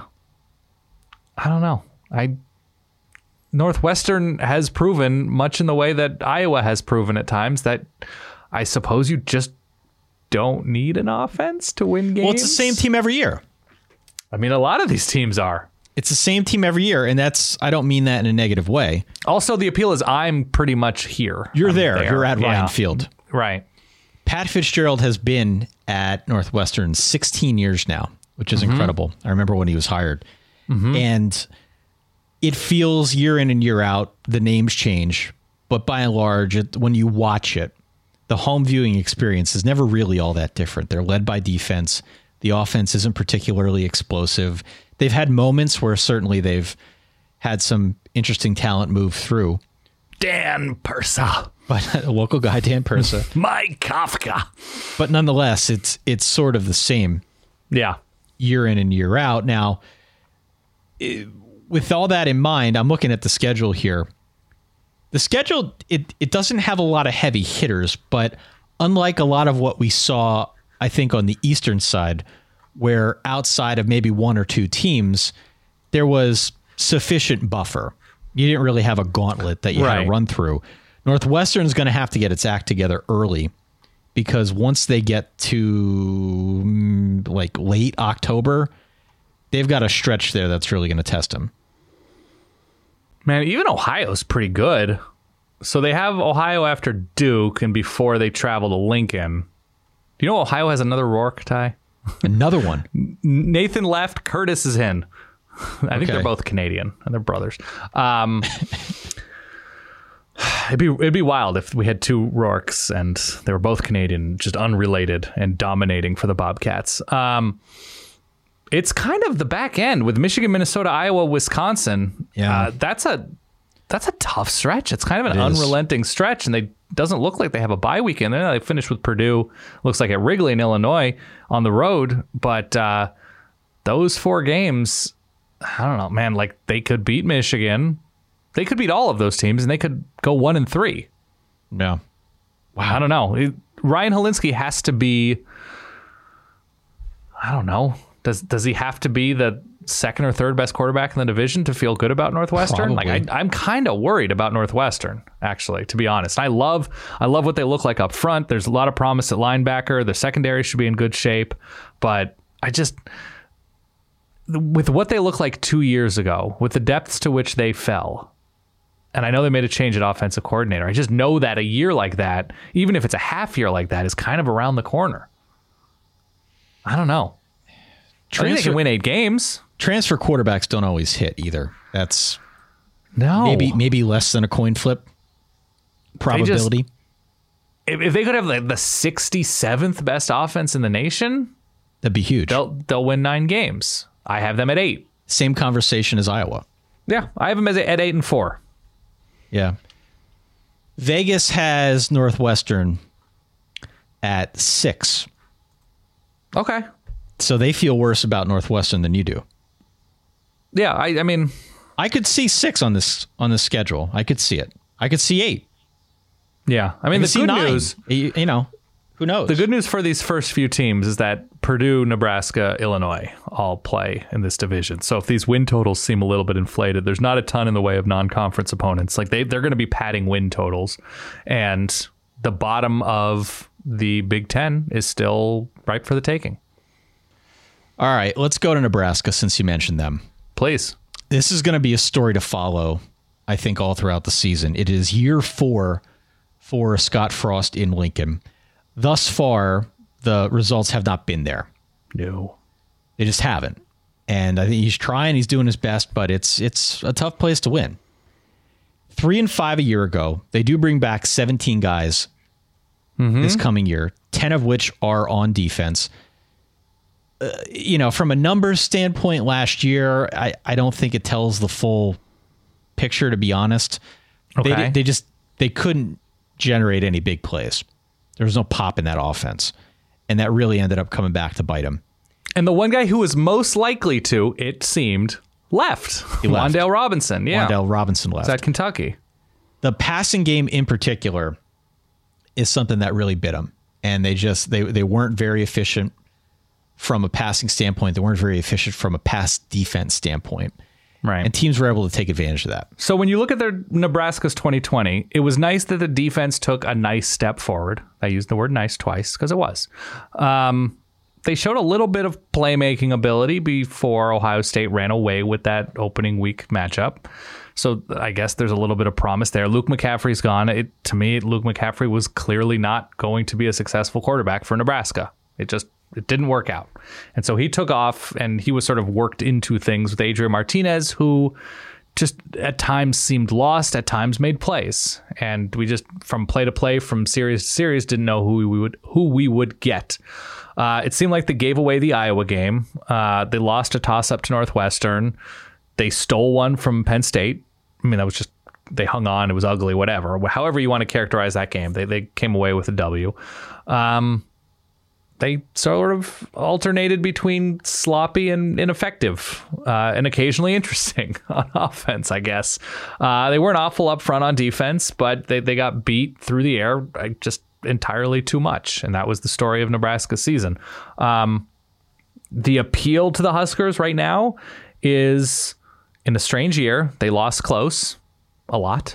Speaker 8: I don't know. I Northwestern has proven, much in the way that Iowa has proven at times, that I suppose you just don't need an offense to win games.
Speaker 7: Well, it's the same team every year.
Speaker 8: I mean, a lot of these teams are.
Speaker 7: It's the same team every year, and that's I don't mean that in a negative way.
Speaker 8: Also, the appeal is I'm pretty much here.
Speaker 7: You're
Speaker 8: there.
Speaker 7: there. You're at
Speaker 8: yeah.
Speaker 7: Ryan Field.
Speaker 8: Right.
Speaker 7: Pat Fitzgerald has been at Northwestern sixteen years now, which is mm-hmm. incredible. I remember when he was hired. Mm-hmm. And it feels year in and year out, the names change. But by and large, it, when you watch it, the home viewing experience is never really all that different. They're led by defense. The offense isn't particularly explosive. They've had moments where certainly they've had some interesting talent move through.
Speaker 8: Dan Persa.
Speaker 7: But a local guy, Dan Persa.
Speaker 8: Mike Kafka.
Speaker 7: But nonetheless, it's it's sort of the same.
Speaker 8: Yeah.
Speaker 7: Year in and year out. Now, it, with all that in mind, I'm looking at the schedule here. The schedule, it it doesn't have a lot of heavy hitters, but unlike a lot of what we saw, I think, on the Eastern side, where outside of maybe one or two teams, there was sufficient buffer. You didn't really have a gauntlet that you
Speaker 8: right.
Speaker 7: had to run through. Northwestern's going to have to get its act together early, because once they get to mm, like late October, they've got a stretch there that's really going to test them.
Speaker 8: Man, even Ohio's pretty good. So they have Ohio after Duke and before they travel to Lincoln. Do you know Ohio has another Rourke, Ty?
Speaker 7: Another one.
Speaker 8: Nathan left, Curtis is in. I think
Speaker 7: Okay.
Speaker 8: they're both Canadian and they're brothers. Um, it'd be it'd be wild if we had two Rourkes and they were both Canadian, just unrelated and dominating for the Bobcats. Um, it's kind of the back end with Michigan, Minnesota, Iowa, Wisconsin.
Speaker 7: Yeah,
Speaker 8: uh, that's a that's a tough stretch. It's kind of an
Speaker 7: It is.
Speaker 8: unrelenting stretch, and they doesn't look like they have a bye weekend. They finished with Purdue. Looks like at Wrigley in Illinois on the road, but uh, those four games. I don't know, man, like they could beat Michigan. They could beat all of those teams and they could go one and three.
Speaker 7: Yeah.
Speaker 8: Wow. I don't know. It, Ryan Helinski has to be, I don't know. Does does he have to be the second or third best quarterback in the division to feel good about Northwestern?
Speaker 7: Probably.
Speaker 8: Like I, I'm kind of worried about Northwestern, actually, to be honest. I love I love what they look like up front. There's a lot of promise at linebacker. The secondary should be in good shape, but I just with what they look like two years ago, with the depths to which they fell, and I know they made a change at offensive coordinator, I just know that a year like that, even if it's a half year like that, is kind of around the corner. I don't know. I think they can win eight games.
Speaker 7: Transfer quarterbacks don't always hit either. That's
Speaker 8: no
Speaker 7: maybe maybe less than a coin flip probability.
Speaker 8: They just, if, if they could have like the sixty-seventh best offense in the nation,
Speaker 7: that'd be huge.
Speaker 8: They'll they'll win nine games. I have them at eight.
Speaker 7: Same conversation as Iowa.
Speaker 8: Yeah, I have them as at eight and four.
Speaker 7: Yeah. Vegas has Northwestern at six.
Speaker 8: Okay.
Speaker 7: So they feel worse about Northwestern than you do.
Speaker 8: Yeah, I, I mean,
Speaker 7: I could see six on this on this schedule. I could see it. I could see eight.
Speaker 8: Yeah, I mean,
Speaker 7: I
Speaker 8: the good
Speaker 7: nine.
Speaker 8: news,
Speaker 7: you, you know, who knows?
Speaker 8: The good news for these first few teams is that Purdue, Nebraska, Illinois all play in this division. So if these win totals seem a little bit inflated, there's not a ton in the way of non-conference opponents. Like they they're going to be padding win totals, and the bottom of the Big Ten is still ripe for the taking.
Speaker 7: All right, let's go to Nebraska since you mentioned them.
Speaker 8: Please.
Speaker 7: This is going to be a story to follow, I think, all throughout the season. It is year four for Scott Frost in Lincoln. Thus far, the results have not been there.
Speaker 8: No.
Speaker 7: They just haven't. And I think he's trying, he's doing his best, but it's it's a tough place to win. Three and five a year ago. They do bring back seventeen guys mm-hmm. this coming year, ten of which are on defense. Uh, you know, from a numbers standpoint last year, I, I don't think it tells the full picture, to be honest.
Speaker 8: Okay.
Speaker 7: They, they just, they couldn't generate any big plays. There was no pop in that offense. And that really ended up coming back to bite him.
Speaker 8: And the one guy who was most likely to, it seemed, left.
Speaker 7: He left.
Speaker 8: Wan'Dale Robinson. Yeah.
Speaker 7: Wan'Dale Robinson left.
Speaker 8: It's at Kentucky.
Speaker 7: The passing game in particular is something that really bit them. And they just, they, they weren't very efficient from a passing standpoint. They weren't very efficient from a pass defense standpoint.
Speaker 8: Right.
Speaker 7: And teams were able to take advantage of that.
Speaker 8: So when you look at their Nebraska's twenty twenty, it was nice that the defense took a nice step forward. I used the word nice twice because it was. Um, they showed a little bit of playmaking ability before Ohio State ran away with that opening week matchup. So I guess there's a little bit of promise there. Luke McCaffrey's gone. It, to me, Luke McCaffrey was clearly not going to be a successful quarterback for Nebraska. It just it didn't work out. And so he took off, and he was sort of worked into things with Adrian Martinez, who just at times seemed lost, at times made plays. And we just, from play to play, from series to series, didn't know who we would who we would get. Uh, it seemed like they gave away the Iowa game. Uh, they lost a toss-up to Northwestern. They stole one from Penn State. I mean, that was just, they hung on. It was ugly, whatever. However you want to characterize that game, they they came away with a W. Um, they sort of alternated between sloppy and ineffective uh, and occasionally interesting on offense, I guess. Uh, they weren't awful up front on defense, but they, they got beat through the air just entirely too much. And that was the story of Nebraska's season. Um, the appeal to the Huskers right now is, in a strange year, they lost close a lot.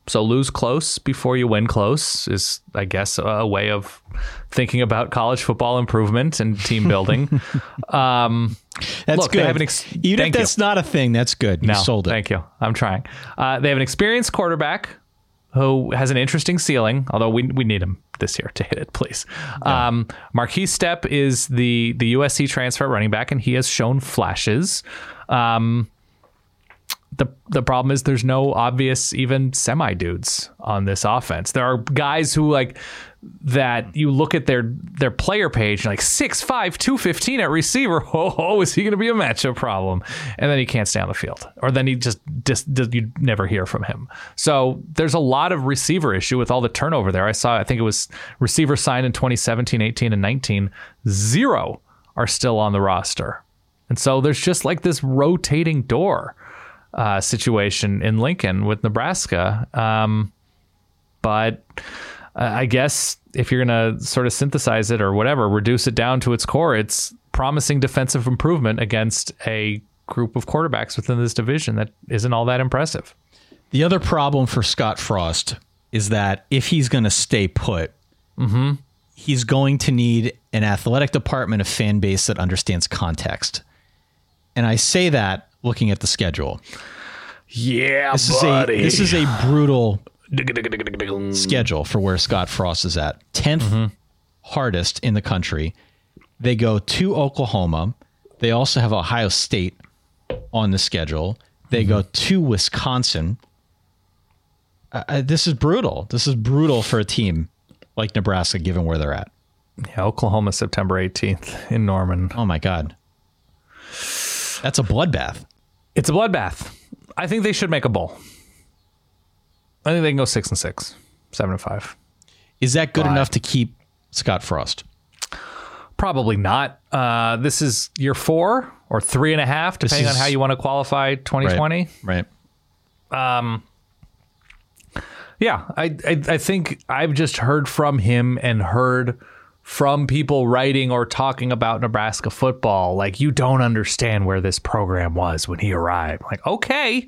Speaker 8: So lose close before you win close is, I guess, a way of thinking about college football improvement and team building. um,
Speaker 7: that's
Speaker 8: look,
Speaker 7: good.
Speaker 8: They have an ex-
Speaker 7: Even if that's
Speaker 8: you.
Speaker 7: not a thing, that's good. You
Speaker 8: no,
Speaker 7: sold it.
Speaker 8: Thank you. I'm trying. Uh, they have an experienced quarterback who has an interesting ceiling, although we we need him this year to hit it, please. Yeah. Um, Marquise Stepp is the, the U S C transfer running back, and he has shown flashes. Um, The the problem is there's no obvious even semi dudes on this offense. There are guys who like that you look at their their player page and like six five, two fifteen at receiver. Oh, oh is he going to be a matchup problem? And then he can't stay on the field, or then he just just you never hear from him. So there's a lot of receiver issue with all the turnover there. I saw I think it was receiver signed in twenty seventeen, eighteen, and nineteen. Zero are still on the roster, and so there's just like this rotating door Uh, situation in Lincoln with Nebraska. Um, but uh, I guess if you're going to sort of synthesize it or whatever, reduce it down to its core, it's promising defensive improvement against a group of quarterbacks within this division that isn't all that impressive.
Speaker 7: The other problem for Scott Frost is that if he's going to stay put,
Speaker 8: mm-hmm.
Speaker 7: he's going to need an athletic department, a fan base that understands context. And I say that looking at the schedule.
Speaker 8: Yeah,
Speaker 7: this
Speaker 8: buddy.
Speaker 7: Is a, this is a brutal schedule for where Scott Frost is at. tenth mm-hmm. hardest in the country. They go to Oklahoma. They also have Ohio State on the schedule. They mm-hmm. go to Wisconsin. Uh, this is brutal. This is brutal for a team like Nebraska, given where they're at.
Speaker 8: Yeah, Oklahoma, September eighteenth in Norman.
Speaker 7: Oh, my God. That's a bloodbath.
Speaker 8: It's a bloodbath. I think they should make a bowl. I think they can go six and six, seven and five.
Speaker 7: Is that good
Speaker 8: Five.
Speaker 7: enough to keep Scott Frost?
Speaker 8: Probably not. Uh, this is year four or three and a half, depending is, on how you want to qualify twenty twenty.
Speaker 7: Right.
Speaker 8: right. Um. Yeah, I, I I think I've just heard from him and heard from people writing or talking about Nebraska football, like, you don't understand where this program was when he arrived. Like, okay,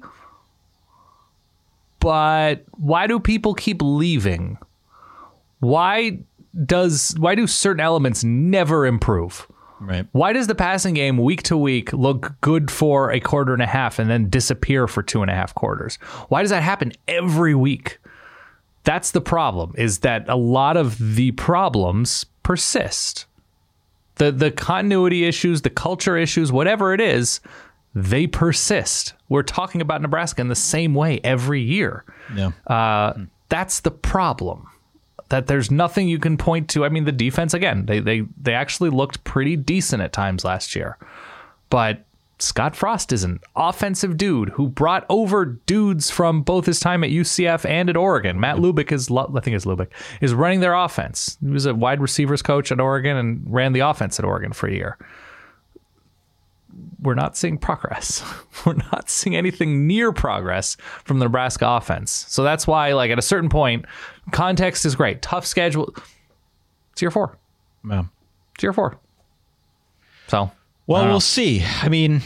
Speaker 8: but why do people keep leaving? Why does why do certain elements never improve?
Speaker 7: Right.
Speaker 8: Why does the passing game week to week look good for a quarter and a half and then disappear for two and a half quarters? Why does that happen every week? That's the problem, is that a lot of the problems persist. The the continuity issues, the culture issues, whatever it is, they persist. We're talking about Nebraska in the same way every year.
Speaker 7: Yeah.
Speaker 8: Uh, mm. That's the problem. That there's nothing you can point to. I mean, the defense, again, they they they actually looked pretty decent at times last year. But Scott Frost is an offensive dude who brought over dudes from both his time at U C F and at Oregon. Matt Lubick is, I think it's Lubick, is running their offense. He was a wide receivers coach at Oregon and ran the offense at Oregon for a year. We're not seeing progress. We're not seeing anything near progress from the Nebraska offense. So that's why, like, at a certain point, context is great. Tough schedule. It's year four.
Speaker 7: Yeah.
Speaker 8: It's year four. So,
Speaker 7: well, we'll see. I mean,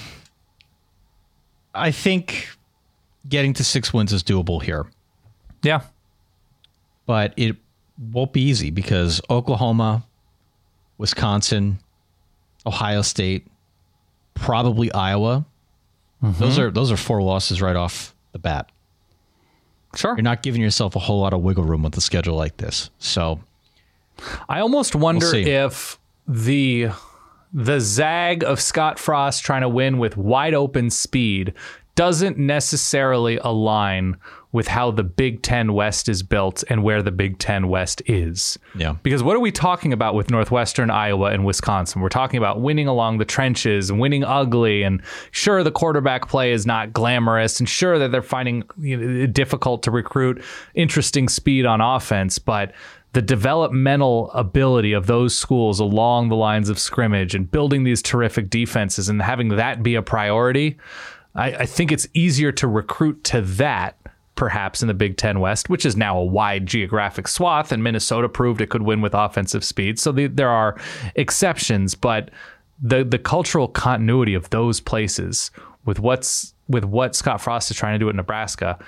Speaker 7: I think getting to six wins is doable here.
Speaker 8: Yeah.
Speaker 7: But it won't be easy because Oklahoma, Wisconsin, Ohio State, probably Iowa. Mm-hmm. Those are those are four losses right off the bat.
Speaker 8: Sure.
Speaker 7: You're not giving yourself a whole lot of wiggle room with a schedule like this. So
Speaker 8: I almost wonder
Speaker 7: we'll
Speaker 8: if the the zag of Scott Frost trying to win with wide open speed doesn't necessarily align with how the Big Ten West is built and where the Big Ten West is.
Speaker 7: Yeah.
Speaker 8: Because what are we talking about with Northwestern, Iowa, and Wisconsin? We're talking about winning along the trenches and winning ugly. And sure, the quarterback play is not glamorous. And sure that they're finding, you know, it difficult to recruit interesting speed on offense. But the developmental ability of those schools along the lines of scrimmage and building these terrific defenses and having that be a priority, I, I think it's easier to recruit to that perhaps in the Big Ten West, which is now a wide geographic swath, and Minnesota proved it could win with offensive speed. So the, there are exceptions, but the the cultural continuity of those places with what's with what Scott Frost is trying to do at Nebraska,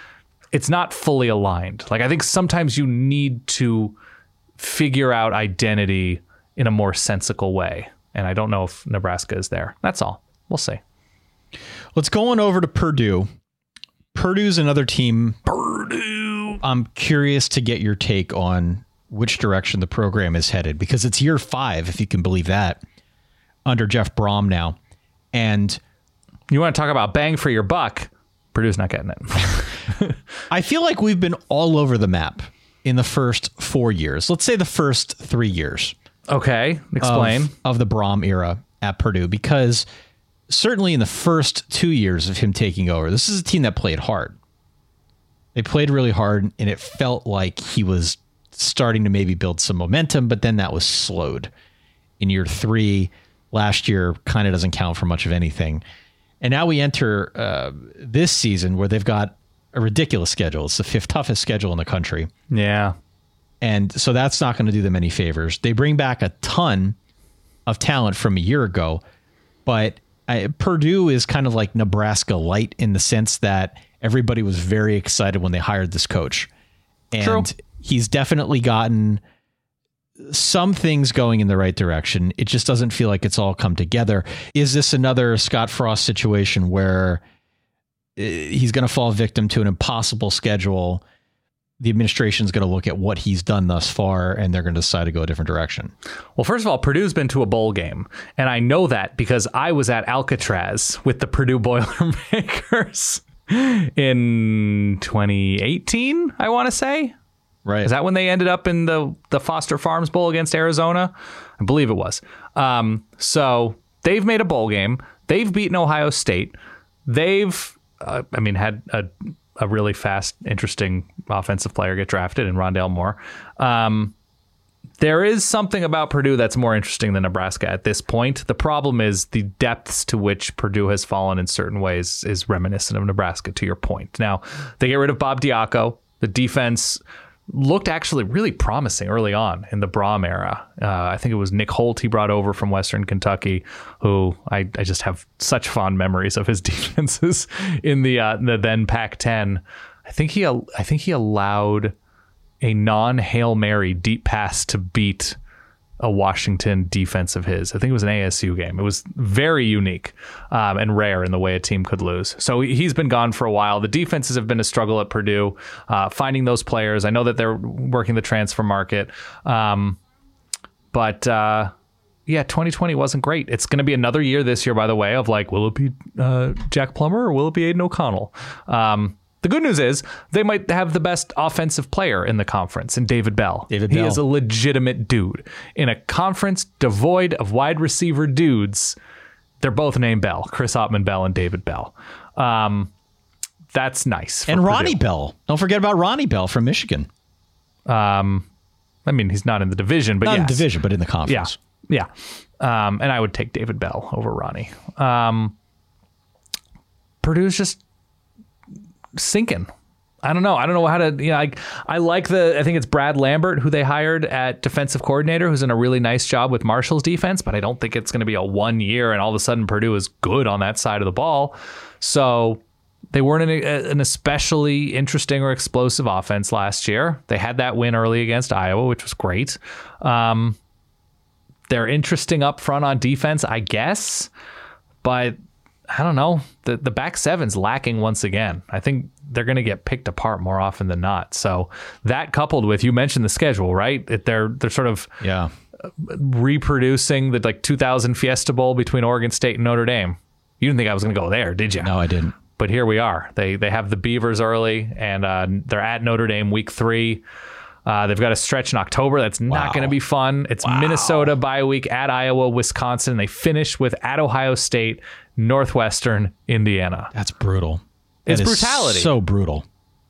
Speaker 8: it's not fully aligned. Like I think sometimes you need to figure out identity in a more sensical way. And I don't know if Nebraska is there. That's all. We'll see.
Speaker 7: Let's go on over to Purdue. Purdue's another team. Purdue. I'm curious to get your take on which direction the program is headed, because it's year five, if you can believe that, under Jeff Brom now. And
Speaker 8: you want to talk about bang for your buck? Purdue's not getting it.
Speaker 7: I feel like we've been all over the map in the first four years. Let's say the first three years.
Speaker 8: Okay, explain.
Speaker 7: Of, of the Brom era at Purdue, because certainly in the first two years of him taking over, this is a team that played hard. They played really hard, and it felt like he was starting to maybe build some momentum, but then that was slowed. In year three, last year kind of doesn't count for much of anything. And now we enter uh, this season where they've got a ridiculous schedule. It's the fifth toughest schedule in the country.
Speaker 8: Yeah.
Speaker 7: And so that's not going to do them any favors. They bring back a ton of talent from a year ago, but I, Purdue is kind of like Nebraska light in the sense that everybody was very excited when they hired this coach. And True. He's definitely gotten some things going in the right direction. It just doesn't feel like it's all come together. Is this another Scott Frost situation where he's going to fall victim to an impossible schedule? The administration is going to look at what he's done thus far, and they're going to decide to go a different direction.
Speaker 8: Well, first of all, Purdue's been to a bowl game, and I know that because I was at Alcatraz with the Purdue Boilermakers in twenty eighteen, I want to say.
Speaker 7: Right.
Speaker 8: Is that when they ended up in the, the Foster Farms Bowl against Arizona? I believe it was. Um, so they've made a bowl game. They've beaten Ohio State. They've, uh, I mean, had a... a really fast, interesting offensive player get drafted in Rondale Moore. Um, there is something about Purdue that's more interesting than Nebraska at this point. The problem is the depths to which Purdue has fallen in certain ways is reminiscent of Nebraska, to your point. Now, they get rid of Bob Diaco. The defense looked actually really promising early on in the Brom era. Uh, I think it was Nick Holt he brought over from Western Kentucky, who I, I just have such fond memories of his defenses in the uh, the then Pac ten. I think he I think he allowed a non-Hail Mary deep pass to beat a Washington defense of his. I think it was an A S U game. It was very unique um, and rare in the way a team could lose. So he's been gone for a while. The defenses have been a struggle at Purdue, uh, finding those players. I know that they're working the transfer market. Um, but uh, yeah, twenty twenty wasn't great. It's going to be another year this year, by the way, of like, will it be uh, Jack Plummer or will it be Aiden O'Connell? Um, The good news is they might have the best offensive player in the conference in David Bell.
Speaker 7: David
Speaker 8: he
Speaker 7: Bell.
Speaker 8: is a legitimate dude. In a conference devoid of wide receiver dudes, they're both named Bell, Chris Ottman-Bell and David Bell. Um, that's nice.
Speaker 7: And Ronnie Purdue. Bell. Don't forget about Ronnie Bell from Michigan.
Speaker 8: Um, I mean, he's not in the division, but
Speaker 7: not
Speaker 8: yes.
Speaker 7: in the division, but in the conference.
Speaker 8: Yeah, yeah. Um, and I would take David Bell over Ronnie. Um, Purdue's just sinking. I don't know. I don't know how to, you know, I, I like the, I think it's Brad Lambert who they hired at defensive coordinator, who's done a really nice job with Marshall's defense, but I don't think it's going to be a one year and all of a sudden Purdue is good on that side of the ball. So they weren't an, an especially interesting or explosive offense last year. They had that win early against Iowa, which was great. Um, they're interesting up front on defense, I guess, but I don't know. The the back seven's lacking once again. I think they're going to get picked apart more often than not. So that coupled with, you mentioned the schedule, right? It, they're they're sort of
Speaker 7: yeah
Speaker 8: reproducing the like two thousand Fiesta Bowl between Oregon State and Notre Dame. You didn't think I was going to go there, did you?
Speaker 7: No, I didn't.
Speaker 8: But here we are. They they have the Beavers early, and uh, they're at Notre Dame week three. Uh, they've got a stretch in October that's not
Speaker 7: Wow.
Speaker 8: going to be fun. It's
Speaker 7: Wow.
Speaker 8: Minnesota bye week, at Iowa, Wisconsin. They finish with at Ohio State, Northwestern, Indiana.
Speaker 7: That's brutal.
Speaker 8: It's
Speaker 7: That is
Speaker 8: brutality.
Speaker 7: So brutal.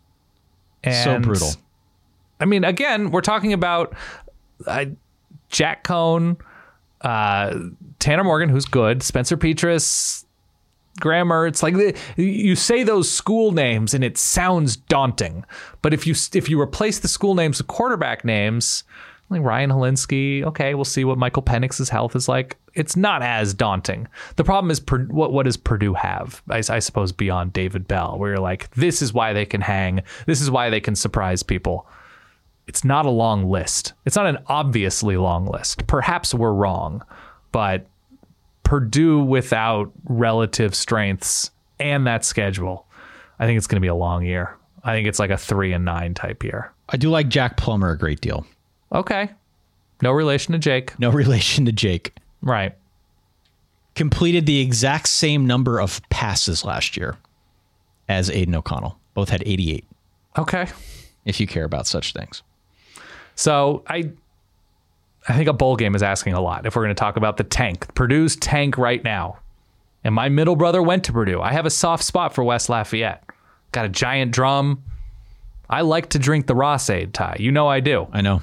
Speaker 7: so
Speaker 8: And,
Speaker 7: brutal.
Speaker 8: I mean, again, we're talking about uh, Jack Cohn, uh, Tanner Morgan, who's good, Spencer Petras, Graham Mertz. Like the, you say those school names and it sounds daunting, but if you if you replace the school names with quarterback names, Like Ryan Helinski, okay, we'll see what Michael Penix's health is like. It's not as daunting. The problem is what what does Purdue have, I, I suppose, beyond David Bell, where you're like, this is why they can hang. This is why they can surprise people. It's not a long list. It's not an obviously long list. Perhaps we're wrong, but Purdue without relative strengths and that schedule, I think it's going to be a long year. I think it's like a three and nine type year.
Speaker 7: I do like Jack Plummer a great deal. Okay.
Speaker 8: No relation to Jake.
Speaker 7: No relation to Jake.
Speaker 8: Right.
Speaker 7: Completed the exact same number of passes last year as Aiden O'Connell. Both had eighty-eight.
Speaker 8: Okay.
Speaker 7: If you care about such things.
Speaker 8: So I I think a bowl game is asking a lot if we're going to talk about the tank. Purdue's tank right now. And my middle brother went to Purdue. I have a soft spot for West Lafayette. Got a giant drum. I like to drink the Ross-Aid, Ty. You know I do.
Speaker 7: I know.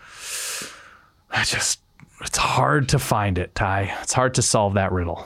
Speaker 8: I just, it's hard to find it, Ty. It's hard to solve that riddle.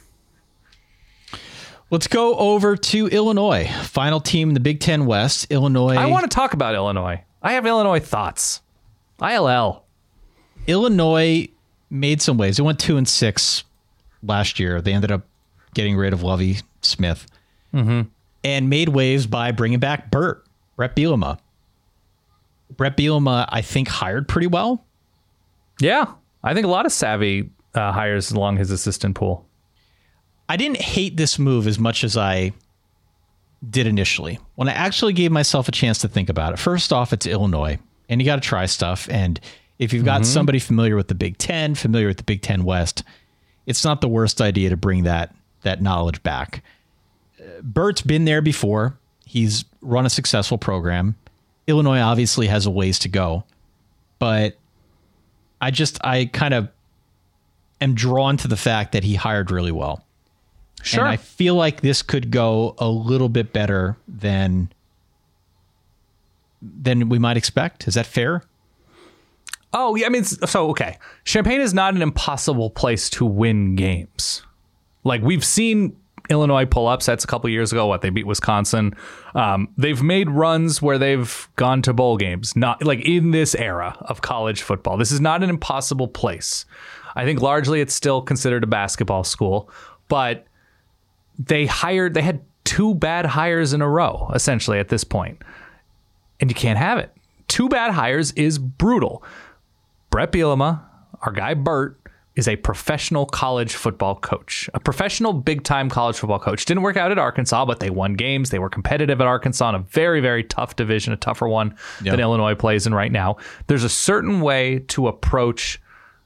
Speaker 7: Let's go over to Illinois. Final team in the Big Ten West, Illinois.
Speaker 8: I want to talk about Illinois. I have Illinois thoughts. I L L.
Speaker 7: Illinois made some waves. They went two and six last year. They ended up getting rid of Lovie Smith.
Speaker 8: Mm-hmm.
Speaker 7: And made waves by bringing back Burt, Brett Bielema. Brett Bielema, I think, hired pretty well.
Speaker 8: Yeah, I think a lot of savvy uh, hires along his assistant pool.
Speaker 7: I didn't hate this move as much as I did initially. When I actually gave myself a chance to think about it, first off, it's Illinois, and you got to try stuff. And if you've got mm-hmm. somebody familiar with the Big Ten, familiar with the Big Ten West, it's not the worst idea to bring that that knowledge back. Burt's been there before. He's run a successful program. Illinois obviously has a ways to go, but I just, I kind of am drawn to the fact that he hired really well.
Speaker 8: Sure.
Speaker 7: And I feel like this could go a little bit better than, than we might expect. Is that fair?
Speaker 8: Oh, yeah. I mean, so, okay. Champaign is not an impossible place to win games. Like, we've seen Illinois pull upsets a couple years ago. What, they beat Wisconsin. Um, they've made runs where they've gone to bowl games. Not like in this era of college football. This is not an impossible place. I think largely it's still considered a basketball school, but they hired. They had two bad hires in a row essentially at this point, and you can't have it. Two bad hires is brutal. Brett Bielema, our guy Burt, is a professional college football coach, a professional big-time college football coach. Didn't work out at Arkansas, but they won games. They were competitive at Arkansas in a very, very tough division, a tougher one yep. than Illinois plays in right now. There's a certain way to approach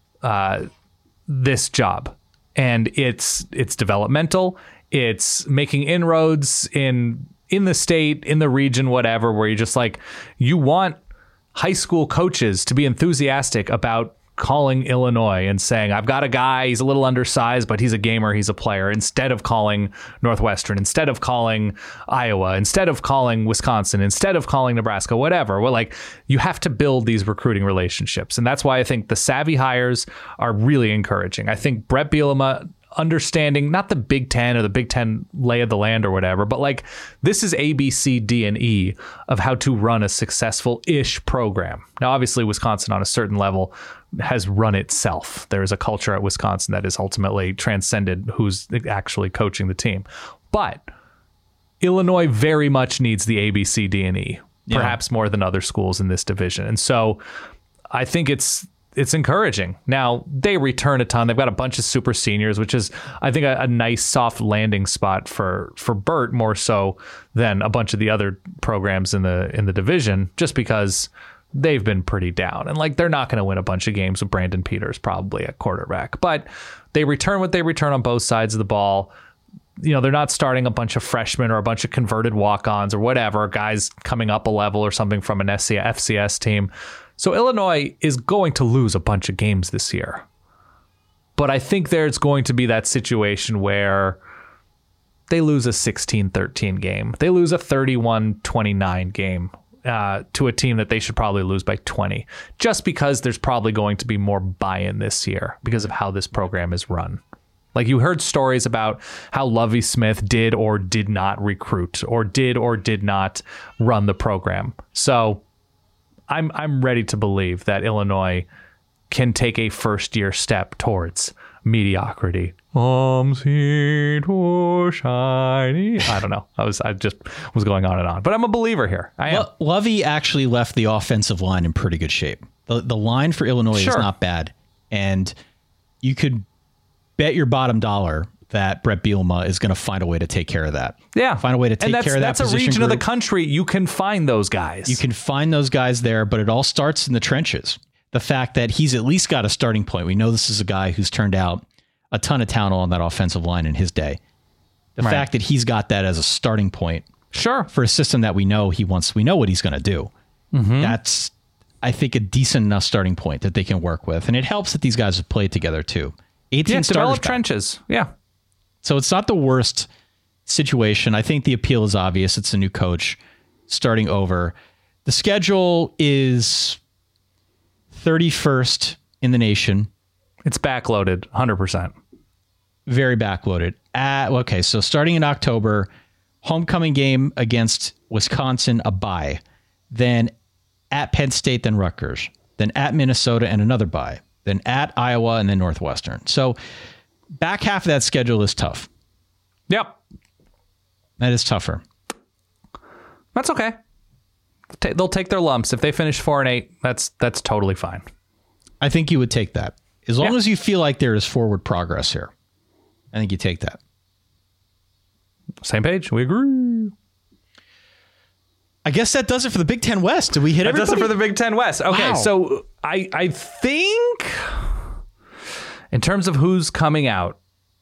Speaker 8: uh, this job, and it's it's developmental. It's making inroads in in the state, in the region, whatever, where you just like, you want high school coaches to be enthusiastic about calling Illinois and saying, I've got a guy, he's a little undersized, but he's a gamer, he's a player, instead of calling Northwestern, instead of calling Iowa, instead of calling Wisconsin, instead of calling Nebraska, whatever. Well, like, you have to build these recruiting relationships. And that's why I think the savvy hires are really encouraging. I think Brett Bielema understanding not the Big Ten or the Big Ten lay of the land or whatever, but like, this is A, B, C, D, and E of how to run a successful-ish program. Now, obviously, Wisconsin on a certain level has run itself. There is a culture at Wisconsin that is ultimately transcended who's actually coaching the team. But Illinois very much needs the A, B, C, D, and E, yeah. perhaps more than other schools in this division. And so I think it's it's encouraging. Now, they return a ton. They've got a bunch of super seniors, which is, I think, a, a nice soft landing spot for for Burt, more so than a bunch of the other programs in the in the division, just because they've been pretty down. And like, they're not going to win a bunch of games with Brandon Peters probably at quarterback. But they return what they return on both sides of the ball. You know, they're not starting a bunch of freshmen or a bunch of converted walk-ons or whatever, guys coming up a level or something from an F C S team. So Illinois is going to lose a bunch of games this year. But I think there's going to be that situation where they lose a sixteen thirteen game. They lose a thirty-one twenty-nine game uh, to a team that they should probably lose by twenty, just because there's probably going to be more buy-in this year because of how this program is run. Like, you heard stories about how Lovie Smith did or did not recruit or did or did not run the program. So I'm I'm ready to believe that Illinois can take a first year step towards mediocrity. Um, sweet or shiny. I don't know. I was I just was going on and on, but I'm a believer here. I am.
Speaker 7: Lo- Lovey actually left the offensive line in pretty good shape. The the line for Illinois sure. is not bad, and you could bet your bottom dollar that Brett Bielema is going to find a way to take care of that.
Speaker 8: Yeah,
Speaker 7: find a way to take care of that.
Speaker 8: That's a region
Speaker 7: group.
Speaker 8: of the country you can find those guys.
Speaker 7: You can find those guys there, but it all starts in the trenches. The fact that he's at least got a starting point. We know this is a guy who's turned out a ton of talent on that offensive line in his day. The right. fact that he's got that as a starting point,
Speaker 8: sure,
Speaker 7: for a system that we know he wants, we know what he's going to do. Mm-hmm. That's, I think, a decent enough starting point that they can work with, and it helps that these guys have played together too. eighteen
Speaker 8: yeah,
Speaker 7: starters
Speaker 8: develop
Speaker 7: back.
Speaker 8: trenches, yeah.
Speaker 7: So it's not the worst situation. I think the appeal is obvious. It's a new coach starting over. The schedule is thirty-first in the nation.
Speaker 8: It's backloaded, one hundred percent.
Speaker 7: Very backloaded. At, okay, so starting in October, homecoming game against Wisconsin, a bye. Then at Penn State, then Rutgers. Then at Minnesota and another bye. Then at Iowa and then Northwestern. So back half of that schedule is tough.
Speaker 8: Yep.
Speaker 7: That is tougher.
Speaker 8: That's okay. They'll take their lumps. If they finish four and eight, that's that's totally fine.
Speaker 7: I think you would take that. As long
Speaker 8: yeah.
Speaker 7: as you feel like there is forward progress here, I think you take that.
Speaker 8: Same page. We agree.
Speaker 7: I guess that does it for the Big Ten West. Did we hit
Speaker 8: that
Speaker 7: everybody?
Speaker 8: That does it for the Big Ten West. Okay,
Speaker 7: wow.
Speaker 8: so I I think in terms of who's coming out,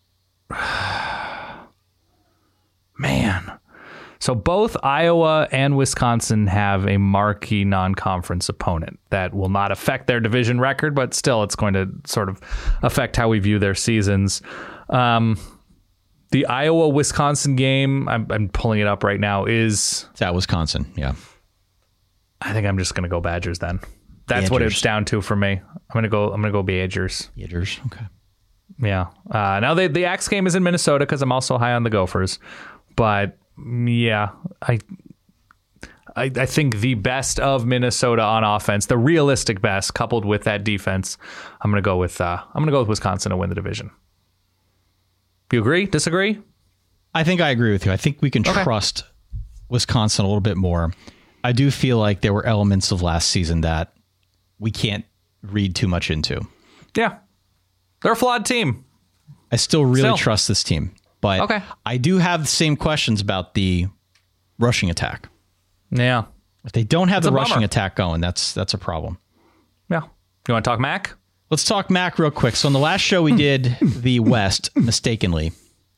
Speaker 8: man. So both Iowa and Wisconsin have a marquee non-conference opponent that will not affect their division record, but still it's going to sort of affect how we view their seasons. Um, the Iowa-Wisconsin game, I'm, I'm pulling it up right now, is...
Speaker 7: It's at Wisconsin, yeah.
Speaker 8: I think I'm just going to go Badgers then. That's Badgers. What it's down to for me. I'm going to go I'm going to go Badgers.
Speaker 7: Badgers, okay.
Speaker 8: Yeah. Uh, now, they, the Axe game is in Minnesota because I'm also high on the Gophers, but... Yeah, I, I I think the best of Minnesota on offense, the realistic best, coupled with that defense, I'm gonna go with uh, I'm gonna go with Wisconsin to win the division. You agree? Disagree?
Speaker 7: I think I agree with you. I think we can okay. trust Wisconsin a little bit more. I do feel like there were elements of last season that we can't read too much into.
Speaker 8: Yeah, they're a flawed team.
Speaker 7: I still really
Speaker 8: still.
Speaker 7: trust this team. But
Speaker 8: okay.
Speaker 7: I do have the same questions about the rushing attack.
Speaker 8: Yeah.
Speaker 7: If they don't have
Speaker 8: it's
Speaker 7: the rushing attack going, that's that's a problem.
Speaker 8: Yeah. You want to talk Mac?
Speaker 7: Let's talk Mac real quick. So on the last show, we did the West mistakenly.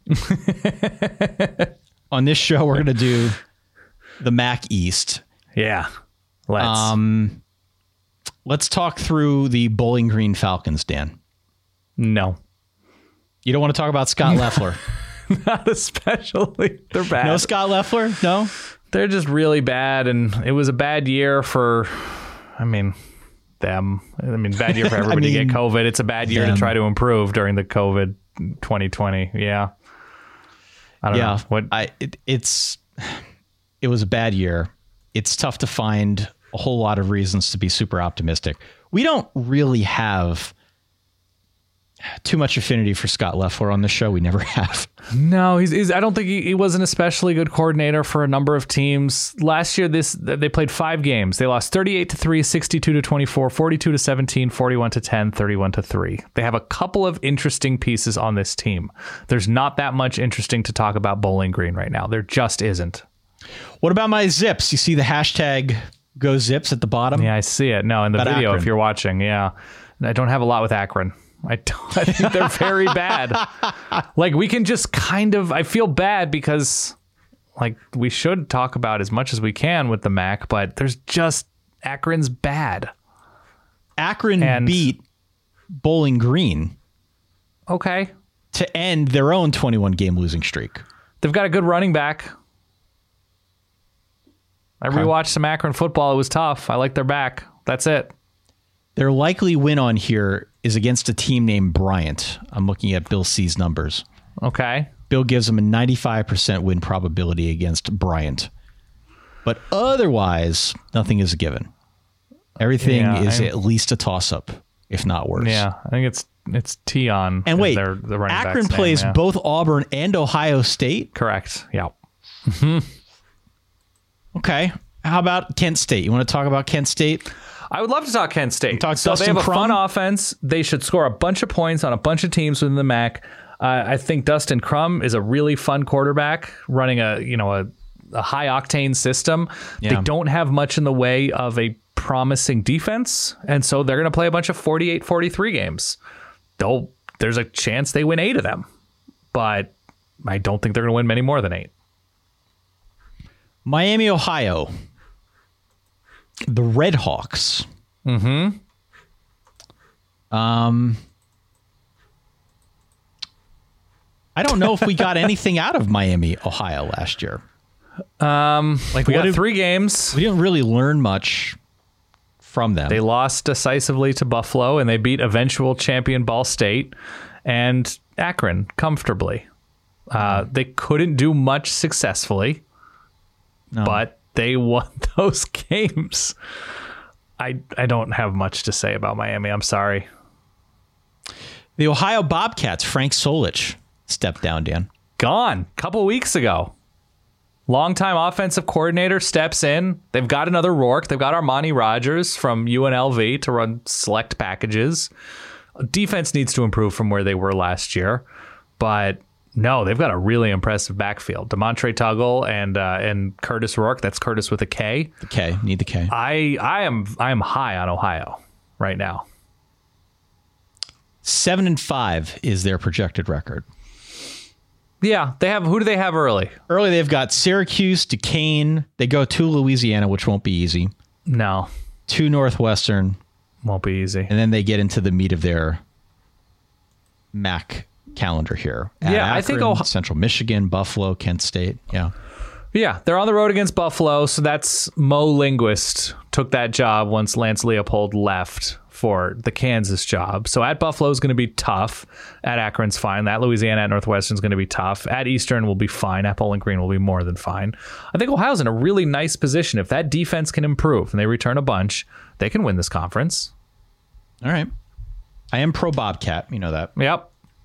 Speaker 7: On this show, we're going to do the Mac East.
Speaker 8: Yeah. Let's.
Speaker 7: Um, let's talk through the Bowling Green Falcons, Dan.
Speaker 8: No.
Speaker 7: You don't want to talk about Scott Loeffler?
Speaker 8: Not especially. They're bad.
Speaker 7: No Scott Loeffler? No?
Speaker 8: They're just really bad, and it was a bad year for, I mean, them. I mean, bad year for everybody I mean, to get COVID. It's a bad year them. to try to improve during the COVID twenty twenty. Yeah. I don't
Speaker 7: yeah,
Speaker 8: know. What?
Speaker 7: I, it, it's, it was a bad year. It's tough to find a whole lot of reasons to be super optimistic. We don't really have too much affinity for Scott Loeffler on this show. We never have.
Speaker 8: No, he's, he's I don't think he, he was an especially good coordinator for a number of teams. Last year, this they played five games. They lost thirty-eight to three, sixty-two to twenty-four, forty-two to seventeen, forty-one to ten, thirty-one to three. They have a couple of interesting pieces on this team. There's not that much interesting to talk about Bowling Green right now. There just isn't.
Speaker 7: What about my Zips? You see the hashtag Go Zips at the bottom?
Speaker 8: Yeah, I see it. No, in the
Speaker 7: about
Speaker 8: video,
Speaker 7: Akron.
Speaker 8: If you're watching, yeah. I don't have a lot with Akron. I, don't, I think they're very bad. Like, we can just kind of, I feel bad because, like, we should talk about as much as we can with the M A C, but there's just, Akron's bad.
Speaker 7: Akron
Speaker 8: and,
Speaker 7: beat Bowling Green.
Speaker 8: Okay.
Speaker 7: To end their own twenty-one game losing streak.
Speaker 8: They've got a good running back. I okay. rewatched some Akron football. It was tough. I like their back. That's it.
Speaker 7: Their likely win on here is against a team named Bryant. I'm looking at Bill C's numbers.
Speaker 8: Okay.
Speaker 7: Bill gives them a ninety-five percent win probability against Bryant. But otherwise, nothing is a given. Everything
Speaker 8: Yeah,
Speaker 7: is
Speaker 8: I'm-
Speaker 7: at least a toss-up, if not worse.
Speaker 8: Yeah, I think it's it's Tion.
Speaker 7: And
Speaker 8: is
Speaker 7: wait,
Speaker 8: their- the running
Speaker 7: Akron
Speaker 8: back's name,
Speaker 7: plays
Speaker 8: yeah.
Speaker 7: both Auburn and Ohio State?
Speaker 8: Correct. Yeah.
Speaker 7: Okay. How about Kent State? You want to talk about Kent State?
Speaker 8: I would love to talk Kent State.
Speaker 7: Talk
Speaker 8: so
Speaker 7: Dustin
Speaker 8: they have a
Speaker 7: Crum?
Speaker 8: fun offense. They should score a bunch of points on a bunch of teams within the M A C. Uh, I think Dustin Crum is a really fun quarterback running a you know a, a high octane system.
Speaker 7: Yeah.
Speaker 8: They don't have much in the way of a promising defense, and so they're going to play a bunch of forty-eight forty-three games. They'll there's a chance they win eight of them, but I don't think they're going to win many more than eight.
Speaker 7: Miami, Ohio. The Red Hawks.
Speaker 8: Mm-hmm.
Speaker 7: Um, I don't know if we got anything out of Miami, Ohio last year.
Speaker 8: Um,
Speaker 7: Like
Speaker 8: we
Speaker 7: what
Speaker 8: got
Speaker 7: did-
Speaker 8: three games.
Speaker 7: We didn't really learn much from them.
Speaker 8: They lost decisively to Buffalo, and they beat eventual champion Ball State and Akron comfortably. Uh, they couldn't do much successfully,
Speaker 7: No.
Speaker 8: but they won those games. I I don't have much to say about Miami. I'm sorry.
Speaker 7: The Ohio Bobcats, Frank Solich, stepped down, Dan.
Speaker 8: Gone a couple weeks ago. Longtime offensive coordinator steps in. They've got another Rourke. They've got Armani Rogers from U N L V to run select packages. Defense needs to improve from where they were last year, but no, they've got a really impressive backfield. DeMontre Tuggle and uh, and Curtis Rourke. That's Curtis with a K.
Speaker 7: The K, need the K.
Speaker 8: I I am I am high on Ohio right now.
Speaker 7: Seven and five is their projected record.
Speaker 8: Yeah, they have. Who do they have early?
Speaker 7: Early, they've got Syracuse, Duquesne. They go to Louisiana, which won't be easy.
Speaker 8: No,
Speaker 7: To Northwestern,
Speaker 8: won't be easy.
Speaker 7: and then they get into the meat of their M A C calendar here. At
Speaker 8: Yeah, I think
Speaker 7: Akron,
Speaker 8: Ohio-
Speaker 7: Central Michigan, Buffalo, Kent State. Yeah.
Speaker 8: Yeah, they're on the road against Buffalo, so that's Mo Linguist took that job once Lance Leopold left for the Kansas job. So at Buffalo is going to be tough. At Akron's fine. At Louisiana, at Northwestern is going to be tough. At Eastern will be fine. At Bowling Green will be more than fine. I think Ohio's in a really nice position. If that defense can improve and they return a bunch, they can win this conference.
Speaker 7: All right. I am pro Bobcat. You know that.
Speaker 8: Yep.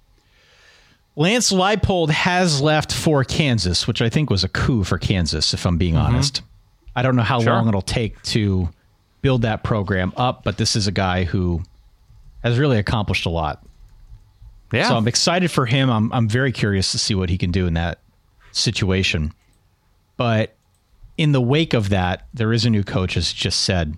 Speaker 7: Lance Leipold has left for Kansas, which I think was a coup for Kansas, if I'm being
Speaker 8: Mm-hmm.
Speaker 7: honest. I don't know how
Speaker 8: Sure.
Speaker 7: long it'll take to build that program up, but this is a guy who has really accomplished a lot.
Speaker 8: Yeah.
Speaker 7: So I'm excited for him. I'm I'm very curious to see what he can do in that situation. But in the wake of that, there is a new coach, as just said,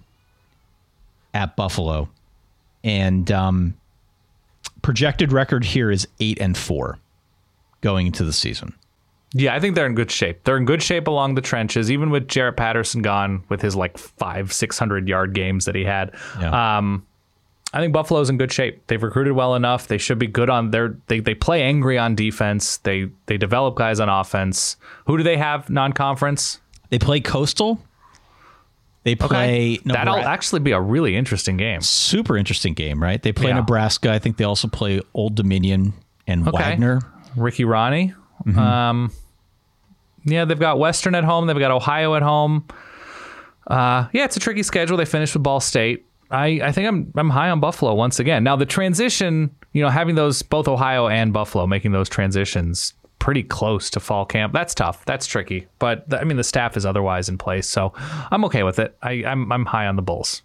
Speaker 7: at Buffalo. And um, projected record here is eight and four going into the season.
Speaker 8: Yeah, I think they're in good shape. They're in good shape along the trenches, even with Jarrett Patterson gone with his like five, six hundred yard games that he had.
Speaker 7: Yeah.
Speaker 8: Um, I think Buffalo's in good shape. They've recruited well enough. They should be good on their. They they play angry on defense. They they develop guys on offense. Who do they have non-conference?
Speaker 7: They play Coastal. They play.
Speaker 8: Okay. That'll
Speaker 7: Nebra-
Speaker 8: actually be a really interesting game.
Speaker 7: super interesting game, right? They play
Speaker 8: Yeah.
Speaker 7: Nebraska. I think they also play Old Dominion and
Speaker 8: Okay.
Speaker 7: Wagner.
Speaker 8: Ricky Ronnie.
Speaker 7: Mm-hmm.
Speaker 8: Um, yeah, they've got Western at home. They've got Ohio at home. Uh, yeah, it's a tricky schedule. They finished with Ball State. I, I think I'm I'm high on Buffalo once again. Now the transition, you know, having those both Ohio and Buffalo making those transitions pretty close to fall camp. That's tough. That's tricky. But I mean, the staff is otherwise in place, so I'm okay with it. I, I'm I'm high on the Bulls.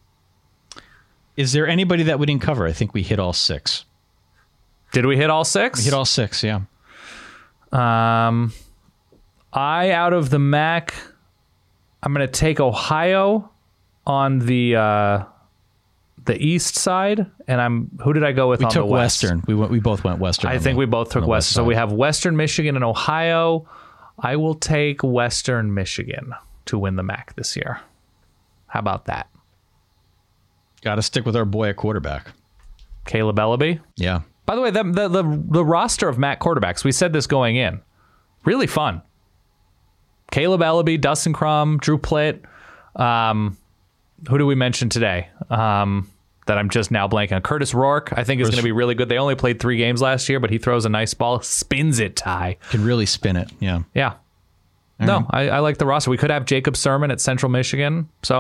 Speaker 7: Is there anybody that we didn't cover? I think we hit all six.
Speaker 8: Did we hit all six?
Speaker 7: We hit all six. Yeah.
Speaker 8: Um, I out of the M A C, I'm going to take Ohio on the uh, the east side, and I'm who did I go with?
Speaker 7: We
Speaker 8: on
Speaker 7: took
Speaker 8: the west?
Speaker 7: Western. We went. We both went Western.
Speaker 8: I
Speaker 7: on
Speaker 8: think
Speaker 7: the-
Speaker 8: we both
Speaker 7: on
Speaker 8: took
Speaker 7: the west
Speaker 8: Western. So we
Speaker 7: side.
Speaker 8: have Western Michigan and Ohio. I will take Western Michigan to win the M A C this year. How about that?
Speaker 7: Got to stick with our boy at quarterback.
Speaker 8: Caleb Ellaby.
Speaker 7: Yeah.
Speaker 8: By the way, the, the the the roster of M A C quarterbacks, we said this going in, really fun. Caleb Ellaby, Dustin Crum, Drew Plitt. Um, who do we mention today? Um, that I'm just now blanking on. Curtis Rourke, I think, is going to be really good. They only played three games last year, but he throws a nice ball, spins it, Ty.
Speaker 7: Can really spin it. Yeah.
Speaker 8: Yeah.
Speaker 7: All
Speaker 8: no,
Speaker 7: right.
Speaker 8: I, I like the roster. We could have Jacob Sermon at Central Michigan. So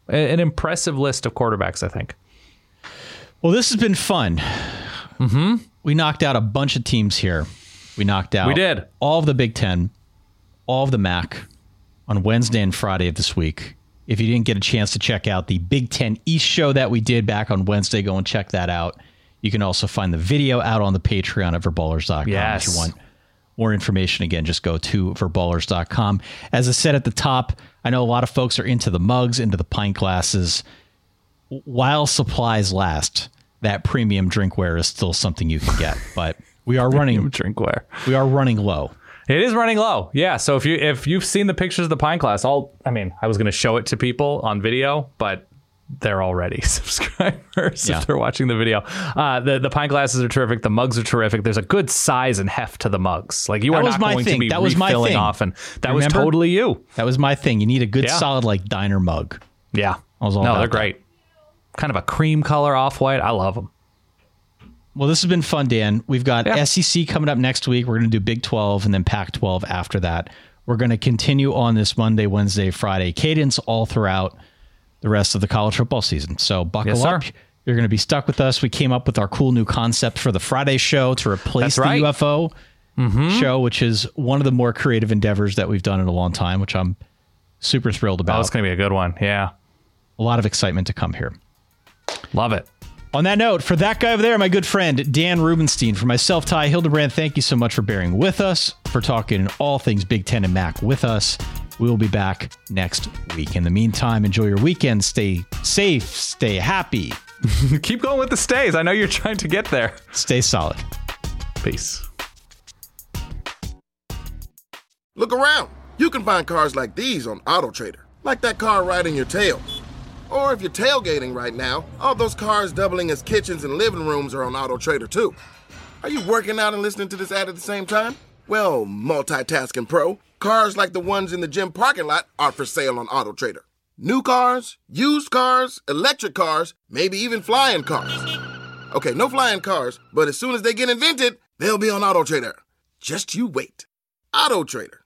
Speaker 8: an impressive list of quarterbacks, I think.
Speaker 7: Well, this has been fun.
Speaker 8: Mm-hmm.
Speaker 7: We knocked out a bunch of teams here. We knocked out
Speaker 8: we did.
Speaker 7: all of the Big Ten, all of the M A C on Wednesday and Friday of this week. If you didn't get a chance to check out the Big Ten East show that we did back on Wednesday, go and check that out. You can also find the video out on the Patreon at verballers dot com.
Speaker 8: Yes.
Speaker 7: If you want more information, again, just go to verballers dot com. As I said at the top, I know a lot of folks are into the mugs, into the pint glasses. While supplies last, that premium drinkware is still something you can get, but we are running
Speaker 8: drinkware.
Speaker 7: We are running low.
Speaker 8: It is running low. Yeah. So if you if you've seen the pictures of the pint glass, I'll I mean, I was going to show it to people on video, but they're already subscribers
Speaker 7: Yeah.
Speaker 8: if they're watching the video. Uh, the the pint glasses are terrific. The mugs are terrific. There's a good size and heft to the mugs. Like you
Speaker 7: That
Speaker 8: are
Speaker 7: was
Speaker 8: not
Speaker 7: my
Speaker 8: going
Speaker 7: thing.
Speaker 8: to be
Speaker 7: That was my
Speaker 8: refilling
Speaker 7: thing.
Speaker 8: off, and that was
Speaker 7: Remember?
Speaker 8: totally you.
Speaker 7: That was my thing. You need a good,
Speaker 8: Yeah.
Speaker 7: solid, like diner mug.
Speaker 8: Yeah.
Speaker 7: I was all
Speaker 8: no,
Speaker 7: about
Speaker 8: they're
Speaker 7: that.
Speaker 8: great. Kind of a cream color off white. I love them.
Speaker 7: Well, this has been fun, Dan. We've got
Speaker 8: Yeah.
Speaker 7: S E C coming up next week. We're going to do Big twelve and then Pac twelve after that. We're going to continue on this Monday, Wednesday, Friday cadence all throughout the rest of the college football season. So buckle
Speaker 8: Yes, sir.
Speaker 7: up. You're going to be stuck with us. We came up with our cool new concept for the Friday show to replace
Speaker 8: That's right.
Speaker 7: the U F O
Speaker 8: Mm-hmm.
Speaker 7: show, which is one of the more creative endeavors that we've done in a long time, which I'm super thrilled about.
Speaker 8: Oh, it's going to be a good one. Yeah.
Speaker 7: A lot of excitement to come here.
Speaker 8: Love it.
Speaker 7: On that note, for that guy over there, my good friend, Dan Rubenstein, for myself, Ty Hildebrand, thank you so much for bearing with us, for talking all things Big Ten and M A C with us. We will be back next week. In the meantime, enjoy your weekend. Stay safe. Stay happy.
Speaker 8: Keep going with the stays. I know you're trying to get there.
Speaker 7: Stay solid.
Speaker 8: Peace.
Speaker 13: Look around. You can find cars like these on AutoTrader, like that car riding your tail. Or if you're tailgating right now, all those cars doubling as kitchens and living rooms are on AutoTrader too. Are you working out and listening to this ad at the same time? Well, multitasking pro, cars like the ones in the gym parking lot are for sale on AutoTrader. New cars, used cars, electric cars, maybe even flying cars. Okay, no flying cars, but as soon as they get invented, they'll be on AutoTrader. Just you wait. AutoTrader.